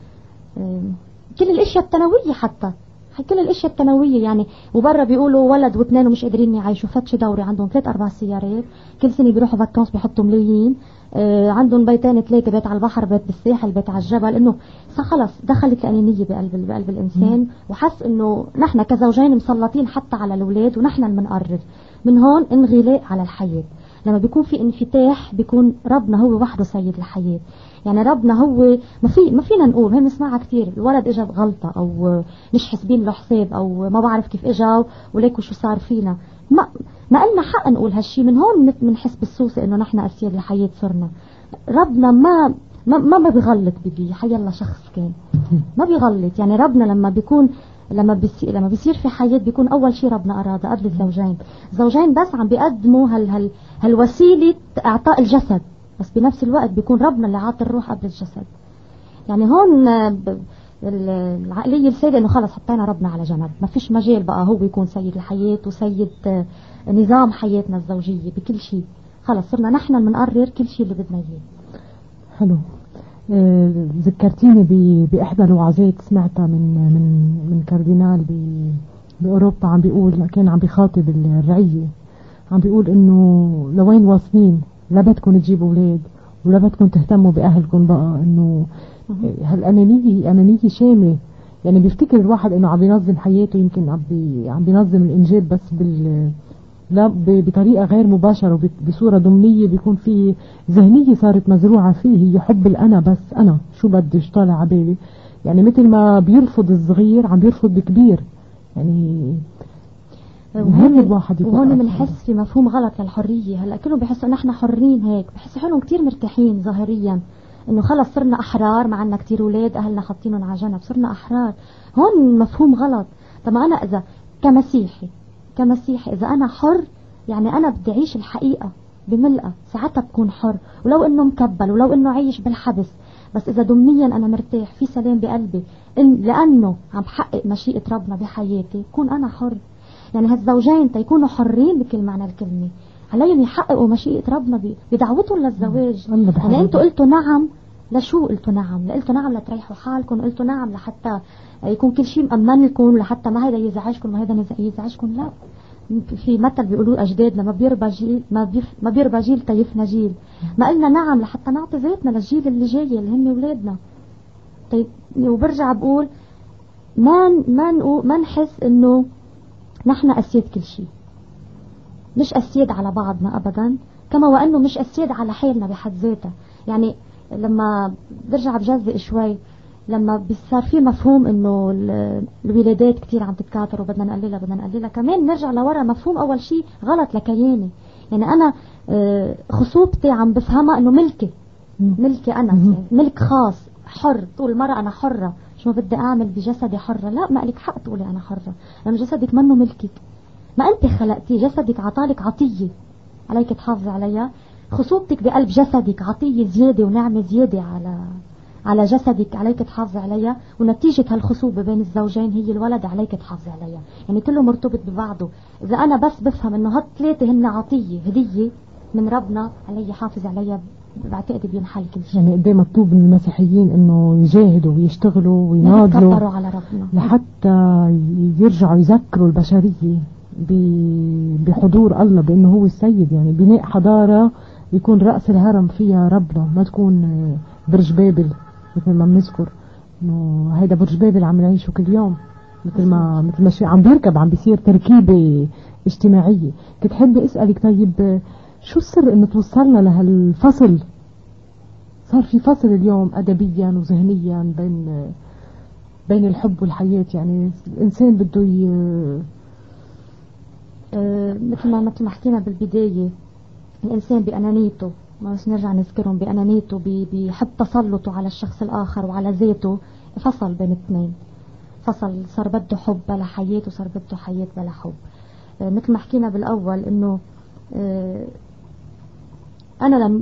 كل الاشياء التنوية، حتى كل الاشياء التنوية. يعني وبرا بيقولوا ولد واثنين ومش قادرين يعيشوا، فتش دوري عندهم 3-4 سيارات، كل سنة بيروحوا فاكانس بيحطوا ملايين، عندهم بيتين 3، بيت على البحر، بيت بالساحل، بيت على الجبل. انه خلص دخلت الأنانية بقلب الإنسان، وحس انه نحن كزوجين مسلطين حتى على الأولاد ونحن اللي بنقرر. من هون انغلاق على الحياة. لما بيكون في انفتاح بيكون ربنا هو وحده سيد الحياة. يعني ربنا هو ما فينا نقول، هي بنسمعها كثير، الولد اجى بغلطة او مش حاسبين له حساب او ما بعرف كيف اجى وليكوا شو صار فينا. ما قلنا حق نقول هالشي. من هون بنحس بالسوسة انه نحن اسياد الحياة صرنا. ربنا ما بيغلط حي الله شخص كان ما بيغلط. يعني ربنا لما بيصير في حياة بيكون أول شيء ربنا أراد قبل الزوجين بس عم بيقدموا هالوسيلة إعطاء الجسد، بس بنفس الوقت بيكون ربنا اللي عاطي الروح قبل الجسد. يعني هون العقلية السيدة إنه خلص حطينا ربنا على جنب، ما فيش مجال بقى هو يكون سيد الحياة وسيد نظام حياتنا الزوجية بكل شيء. خلص صرنا نحن المنقرر كل شيء اللي بدنا إياه.
حلو. ذكرتيني بإحدى الوعظات سمعتها من كاردينال بأوروبا، عم بيقول، كان عم بيخاطب الرعية، عم بيقول إنه لوين واصلين، لا بدكم تجيبوا أولاد ولا بدكم تهتموا بأهلكم بقى، إنه هالأنانية شامة. يعني بيفتكر الواحد إنه عم بينظم حياته، يمكن عم بينظم الإنجاب بس لا بطريقة غير مباشرة وبصورة ضمنية. بيكون في ذهنية صارت مزروعة فيه، هي حب الأنا، بس أنا شو بديش طالع عبالي. يعني مثل ما بيرفض الصغير عم بيرفض بكبير. يعني مهم الواحد يكون.
وهون بنحس في مفهوم غلط للحرية. هلا كلهم بيحسوا نحن حرين، هيك بحسوا حالهم كتير مرتاحين ظاهريا، انه خلص صرنا احرار، مع عنا كتير اولاد اهلنا حاطينهم على جنب، صرنا احرار. هون مفهوم غلط. طب انا اذا كمسيحي إذا أنا حر، يعني أنا بدي أعيش الحقيقة، بملقى ساعتها بكون حر، ولو انه مكبل ولو انه عايش بالحبس، بس اذا ضمنيا انا مرتاح في سلام بقلبي لانه عم بحقق مشيئة ربنا بحياتي، كون انا حر. يعني هالزوجين تيكونوا حرين بكل معنى الكلمة، عليهم يحققوا مشيئة ربنا بدعوتهم للزواج. يعني انتوا قلتوا نعم لشو؟ قلتوا نعم، قلتوا نعم لتريحوا حالكم، قلتوا نعم لحتى يكون كل شيء مأمن لكم، لحتى ما هيدا يزعجكم ما هيدا يزعجكم. لا، في مثل بيقولوا أجدادنا ما بيربى جيل ما بيربى جيل تيفنا جيل. ما قلنا نعم لحتى نعطي ذاتنا للجيل اللي جاي اللي هن أولادنا. طيب وبرجع بقول ما نحس إنه نحن أسياد كل شيء، مش أسياد على بعضنا أبدا، كما وأنه مش أسياد على حالنا بحد ذاتها. يعني لما برجع بجزء شوي، لما بيصير في مفهوم انه الولادات كتير عم تتكاثر وبدنا نقللها كمان نرجع لورا. مفهوم اول شيء غلط لكياني. يعني انا خصوبتي عم بفهمها انه ملكي انا، يعني ملك خاص حر. تقول المرأة انا حرة، شو ما بدي اعمل بجسدي حرة. لا، ما لك حق تقولي انا حرة، لأن جسدك منه ملكك، ما انت خلقتيه. جسدك عطالك عطية عليك تحافظي عليها. خصوبتك بقلب جسدك عطية زيادة ونعمة زيادة على جسدك، عليك تحافظي عليها. ونتيجة هالخصوبة بين الزوجين هي الولد، عليك تحافظي عليها. يعني كله مرتبط ببعضه. إذا أنا بس بفهم إنه هالثلاثة هن عطية هدية من ربنا، علي حافظ عليها، بعتقد بينحل كل شيء.
يعني قد ايه مطلوب من المسيحيين إنه يجاهدوا ويشتغلوا ويناضلوا
على ربنا،
لحتى يرجعوا يذكروا البشرية بحضور الله، بأنه هو السيد. يعني بناء حضارة يكون رأس الهرم فيها ربنا، ما تكون برج بابل مثل ما بنذكر انه هيدا برج بابل عم نعيشه كل يوم، مثل ما شيء عم بيركب، عم بيصير تركيبة اجتماعية. كنت حابة اسألك، طيب شو السر انه توصلنا لهالفصل؟ صار في فصل اليوم ادبيا وذهنيا بين الحب والحياة. يعني الانسان بده
مثل ما حكينا بالبداية، الإنسان بأنانيته، ما بس نرجع نذكرهم، بأنانيته بيحب تسلطه على الشخص الآخر وعلى ذاته. فصل بين اثنين، فصل، صار بده حب بلا حياة، وصار بده حياة بلا حب. مثل ما حكينا بالأول إنه أنا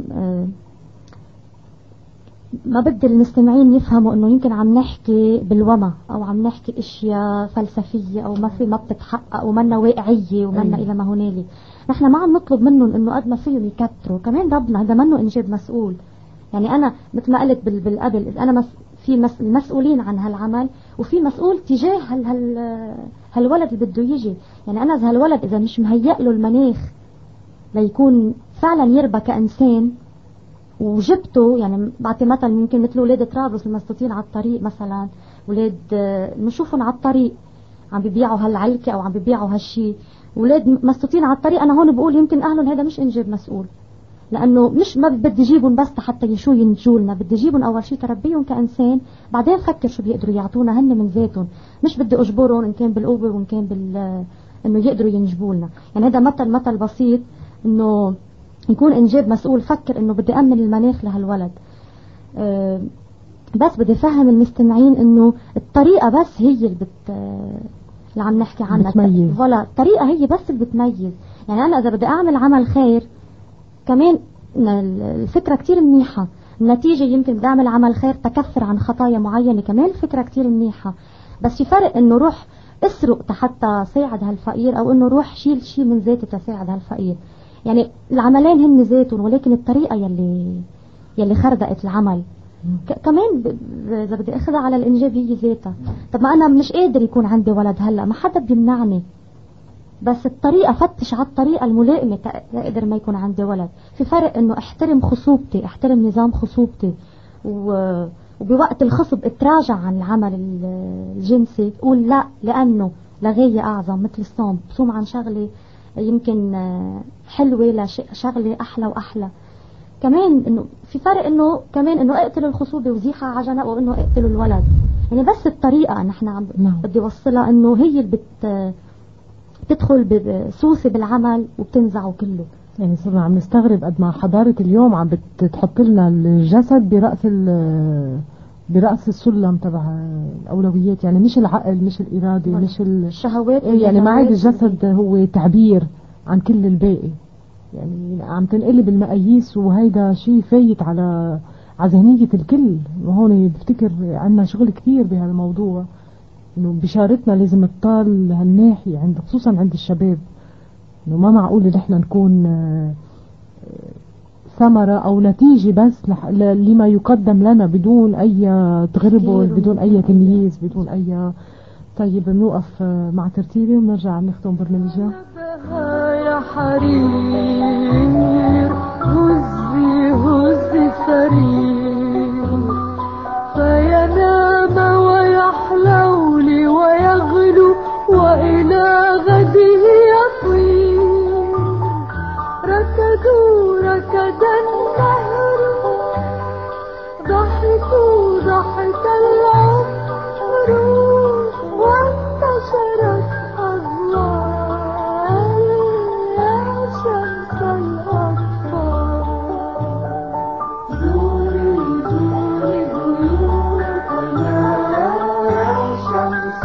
ما بدي المستمعين يفهموا إنه يمكن عم نحكي بالوما، أو عم نحكي إشياء فلسفية، أو ما بتتحقق ومنا واقعية ومنا إلى ما هنالك. نحن ما عم نطلب منهم إنه قد ما فيهم يكتروا. كمان ربنا هذا منه إنجاب مسؤول. يعني أنا مثل ما قلت بالقبل، أنا في المسؤولين عن هالعمل، وفي مسؤول تجاه هالولد اللي بده يجي. يعني أنا إذا هالولد إذا مش مهيأ له المناخ ليكون فعلا يربى كإنسان، وجبته، يعني بعطي مثل يمكن مثل ولاد طرابلس المسطوطين على الطريق مثلا، ولاد بنشوفهم على الطريق عم بيبيعوا هالعلكة او عم بيبيعوا هالشي، ولاد مسطوطين على الطريق. انا هون بقول يمكن اهلهم هذا مش انجاب مسؤول، لانه مش ما بدي اجيبهم بس حتى شو ينجولنا، بدي اجيبهم اول شيء تربيهم كانسان، بعدين فكر شو بيقدروا يعطونا هن من ذاتهم. مش بدي اجبرهم ان كان بالأوبر وان كان انه يقدروا ينجبولنا. يعني هذا مثل بسيط انه يكون انجاب مسؤول. فكر انه بدي امن المناخ لهالولد. بس بدي فهم المستمعين انه الطريقة بس هي اللي اللي عم نحكي عنها
بتميز.
ولا الطريقة هي بس اللي بتميز. يعني انا اذا بدي اعمل عمل خير كمان الفكرة كتير منيحة، النتيجة يمكن بدي اعمل عمل خير تكفر عن خطايا معينة، كمان الفكرة كتير منيحة. بس في فرق انه روح اسرق حتى ساعد هالفقير، او انه روح شيل شيء من ذاتي تساعد هالفقير. يعني العملين هن ذاتهم، ولكن الطريقة يلي خردقت العمل كمان إذا بدي أخذها على الإنجاب هي ذاتها. طب ما أنا مش قادر يكون عندي ولد هلأ، ما حدا بيمنعني، بس الطريقة فتش على الطريقة الملائمة تقدر ما يكون عندي ولد. في فرق إنه احترم خصوبتي، احترم نظام خصوبتي، وبوقت الخصب اتراجع عن العمل الجنسي، قول لا لأنه لغاية أعظم مثل الصوم، بصوم عن شغلة يمكن حلوة لشغلة أحلى وأحلى. كمان إنه في فرق إنه كمان إنه اقتلوا الخصوبة وزيحها عجنة، وإنه اقتلوا الولد. يعني بس الطريقة نحن عم بدي وصلها إنه هي اللي بتدخل بسوسة بالعمل وبتنزعه كله.
يعني صرنا عم نستغرب قد ما حضارة اليوم عم بتحط لنا الجسد برأس السلم تبع الأولويات. يعني مش العقل، مش الإرادة، مش
الشهوات.
يعني ما عاد الجسد هو تعبير عن كل الباقي. يعني عم تنقلب المقاييس، وهيدا شيء فايت على ذهنية الكل. وهون بفتكر عنا شغل كثير بهالموضوع، انه بشارتنا لازم تطال هالناحية عند خصوصا عند الشباب، انه ما معقول ان احنا نكون ثمرة او نتيجة بس لما يقدم لنا بدون اي تغربل، بدون اي تمييز، بدون اي. طيب بنوقف مع ترتيبي ونرجع نختم برنامجنا.
يا حرير هزي هزي سرير فينام ويحلو لي ويغلو وإلى غده يطير. ركضوا ركض النهر ضحكوا ضحك العمر وانتشرت أضواء يا شمس الأطفال. زوري زوري بيوتنا يا شمس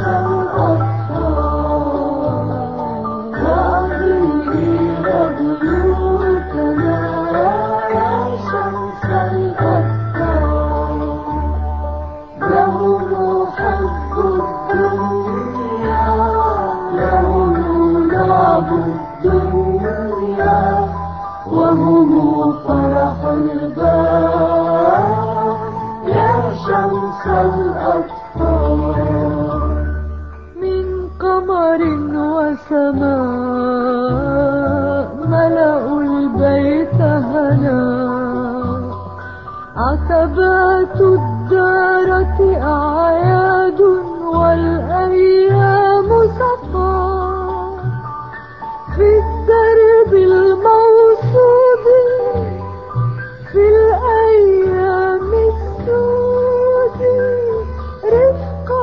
الأطفال وأضيئي بيوتنا يا شمس الأطفال. لهم حب الدنيا لهم لعب الدنيا وهم فرح الباب يا شمس الأطفال. من قمر وسماء ملأوا البيت هناء. عتبات الدارة أعياد والأيام صفاء. في الدرب الموصود في الأيام السود رفقا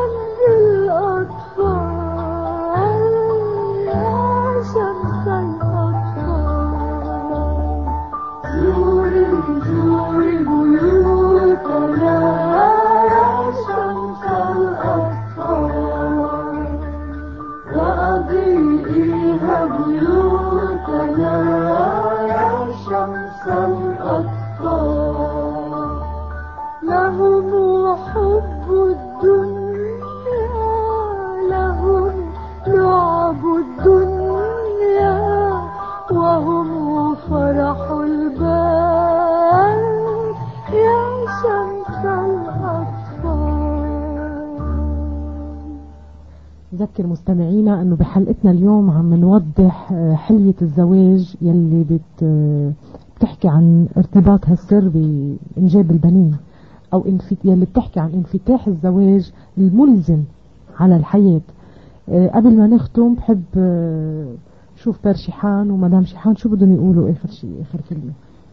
بالأطفال يا شمس الأطفال. زوري زوري بيوتنا يا شمس الأطفال وأضيئيها بيوتنا يا شمس الأطفال. لهم حب الدنيا لهم لعب الدنيا وهم فرح البال يا شمس الأطفال.
نذكر مستمعينا انه بحلقتنا اليوم عم نوضح حلية الزواج يلي بتحكي عن ارتباط هالسر بإنجاب البنين، او يلي بتحكي عن انفتاح الزواج الملزم على الحياة. قبل ما نختم بحب شوف بير شيحان ومدام شيحان شو بدهم يقولوا اخر شيء، اخر كلمة.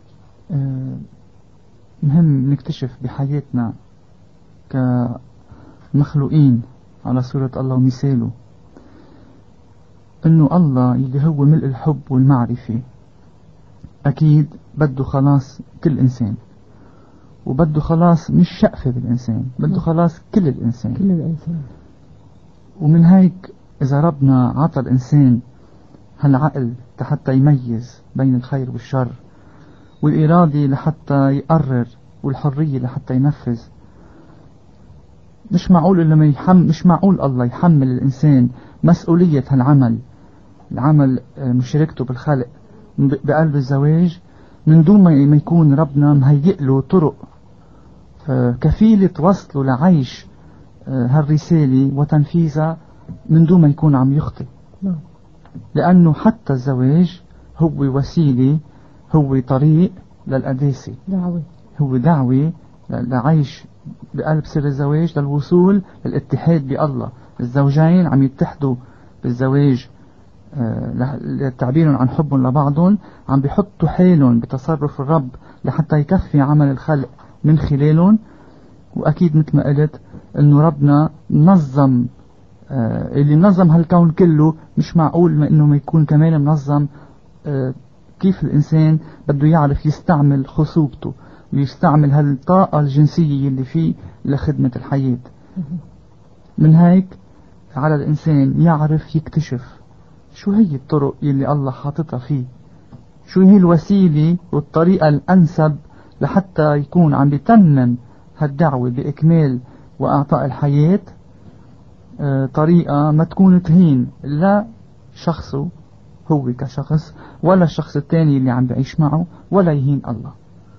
مهم نكتشف بحياتنا كمخلوقين على صورة الله ومثاله انه الله اللي هو ملء الحب والمعرفة اكيد بده خلاص كل انسان، وبده خلاص مش شقفة بالانسان، بده خلاص كل الانسان.
كل الانسان.
ومن هيك اذا ربنا عطى الانسان هالعقل حتى يميز بين الخير والشر، والإرادة لحتى يقرر، والحرية لحتى ينفذ، مش معقول مش معقول الله يحمل الإنسان مسؤولية هالعمل، العمل مشاركته بالخلق بقلب الزواج من دون ما يكون ربنا مهيئ له طرق كفيلة وصله لعيش هالرسالة وتنفيذها من دون ما يكون عم يخطئ. لأنه حتى الزواج هو وسيلة، هو طريق للقداسة، هو دعوة لعيش بقلب سر الزواج للوصول للاتحاد بالله. الزوجين عم يتحدوا بالزواج تعبيرا عن حبهم لبعضهم، عم بيحطوا حالهم بتصرف الرب لحتى يكفي عمل الخلق من خلالهم. وأكيد مثل ما قلت إنه ربنا نظم اللي منظم هالكون كله، مش معقول إنه ما يكون كمان منظم كيف الإنسان بده يعرف يستعمل خصوبته ويستعمل هالطاقة الجنسية اللي فيه لخدمة الحياة. من هيك على الإنسان يعرف يكتشف شو هي الطرق اللي الله حاططها فيه، شو هي الوسيلة والطريقة الأنسب لحتى يكون عم بيتمم هالدعوة بإكمال وإعطاء الحياة طريقة ما تكون تهين لا شخصه هو كشخص ولا الشخص الثاني اللي عم بعيش معه ولا يهين الله.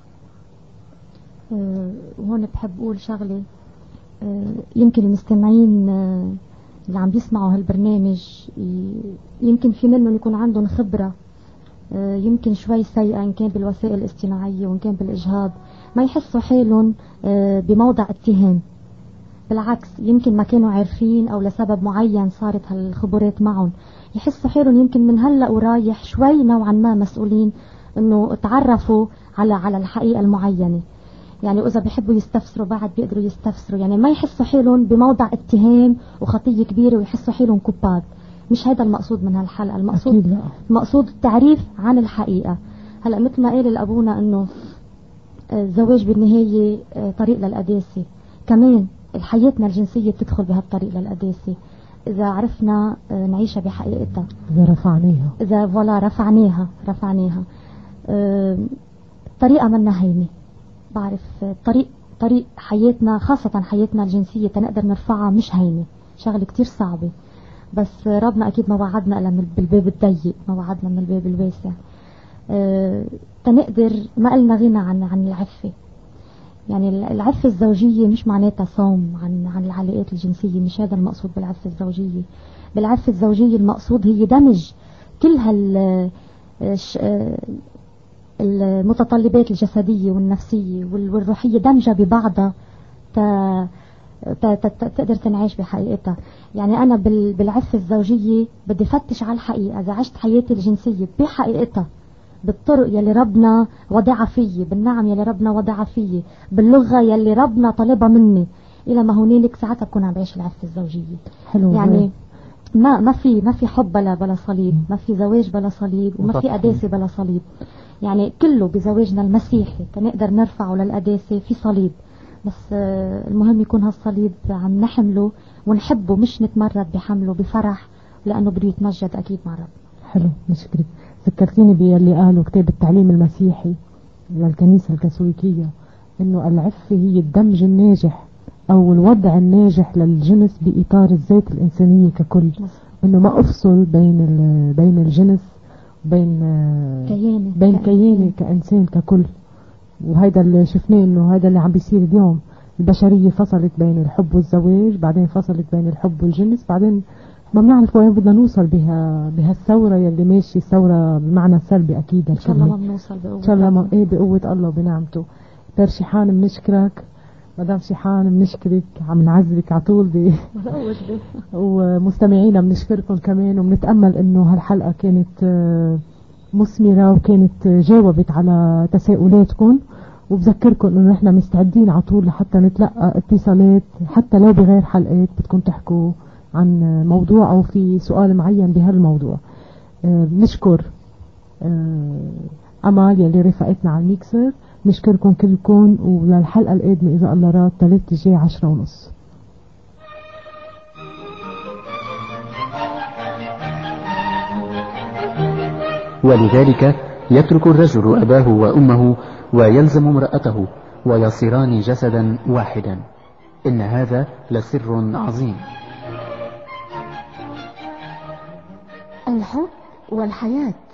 وهون بحب أقول شغلة، يمكن المستمعين اللي عم بيسمعوا هالبرنامج يمكن في منهم يكون عندهم خبرة يمكن شوي سيئة إن كان بالوسائل الاصطناعية وإن كان بالإجهاض، ما يحسوا حالهم بموضع اتهام. بالعكس يمكن ما كانوا عارفين أو لسبب معين صارت هالخبرات معهم، يحسوا حالهم يمكن من هلأ ورايح شوي نوعا ما مسؤولين إنه تعرفوا على الحقيقة المعينة. يعني إذا بيحبوا يستفسروا بعد بيقدروا يستفسروا، يعني ما يحسوا حالهم بموضع اتهام وخطية كبيرة ويحسوا حالهم كبار. مش هذا المقصود من هالحلقة، المقصود التعريف عن الحقيقة. هلأ مثل ما قال الأبونا إنه الزواج بالنهاية طريق للقداسة، كمان حياتنا الجنسية بتدخل بهالطريق للقداسة إذا عرفنا نعيشها بحقيقتها،
إذا رفعناها،
إذا ولا رفعناها. طريقة منا هينة، بعرف طريق حياتنا خاصة حياتنا الجنسية تنقدر نرفعها مش هينة، شغلة كتير صعبة، بس ربنا أكيد ما وعدنا إلا بالباب الضيق، ما وعدنا من الباب الواسع. تنقدر ما قلنا غنى عن العفة. يعني العفة الزوجية مش معناتها صوم عن العلاقات الجنسية، مش هذا المقصود بالعفة الزوجية. بالعفة الزوجية المقصود هي دمج كل المتطلبات الجسدية والنفسية والروحية، دمجها ببعضها تقدر تنعيش بحقيقتها. يعني أنا بالعفة الزوجية بدي فتش على الحقيقة، إذا عشت حياتي الجنسية بحقيقتها بالطرق يلي ربنا وضعها فيي، بالنعم يلي ربنا وضعها فيي، باللغة يلي ربنا طلبها مني، إلى ما هنالك ساعتها بكون عم بعيش العفة الزوجية.
حلو.
يعني ما في حب بلا صليب، ما في زواج بلا صليب، وما في قداسة بلا صليب. يعني كله بزواجنا المسيحي تنقدر نرفعه للقداسة في صليب، بس المهم يكون هالصليب عم نحمله ونحبه، مش نتمرد بحمله بفرح، لأنه بده يتمجد أكيد مع رب.
حلو، مشكلة. ذكرتيني باللي قالوا كتاب التعليم المسيحي للكنيسة الكاثوليكية، إنه العفة هي الدمج الناجح أو الوضع الناجح للجنس بإطار الذات الإنسانية ككل، إنه ما أفصل بين الجنس بين كياني كإنسان ككل. وهذا اللي شفناه، إنه هذا اللي عم بيصير اليوم. البشرية فصلت بين الحب والزواج، بعدين فصلت بين الحب والجنس، بعدين ما بنعرف وين بدنا نوصل بهالثورة يلي ماشي، ثورة بمعنى السلبي أكيد.
إن شاء الله ما بنوصل بقوة،
إن شاء الله بقوة الله وبنعمته. بير شيحان بنشكرك، مدام شيحان بنشكرك، عم نعزلك على طول ومستمعينا بنشكركم كمان، وبنتأمل إنه هالحلقة كانت مثمرة وكانت جاوبت على تساؤلاتكم. وبذكركم إنه نحن مستعدين على طول لحتى نتلقى اتصالات، حتى لو بغير حلقات بدكم تحكوا عن موضوع أو في سؤال معين بهالموضوع. بنشكر أمال يلي رفقتنا على الميكسر. نشكركم كلكم، وللحلقة القادمة إذا الله راد 3 الجاي 10:30.
ولذلك يترك الرجل أباه وأمه ويلزم امرأته ويصيران جسدا واحدا. إن هذا لسر عظيم.
الحب والحياة.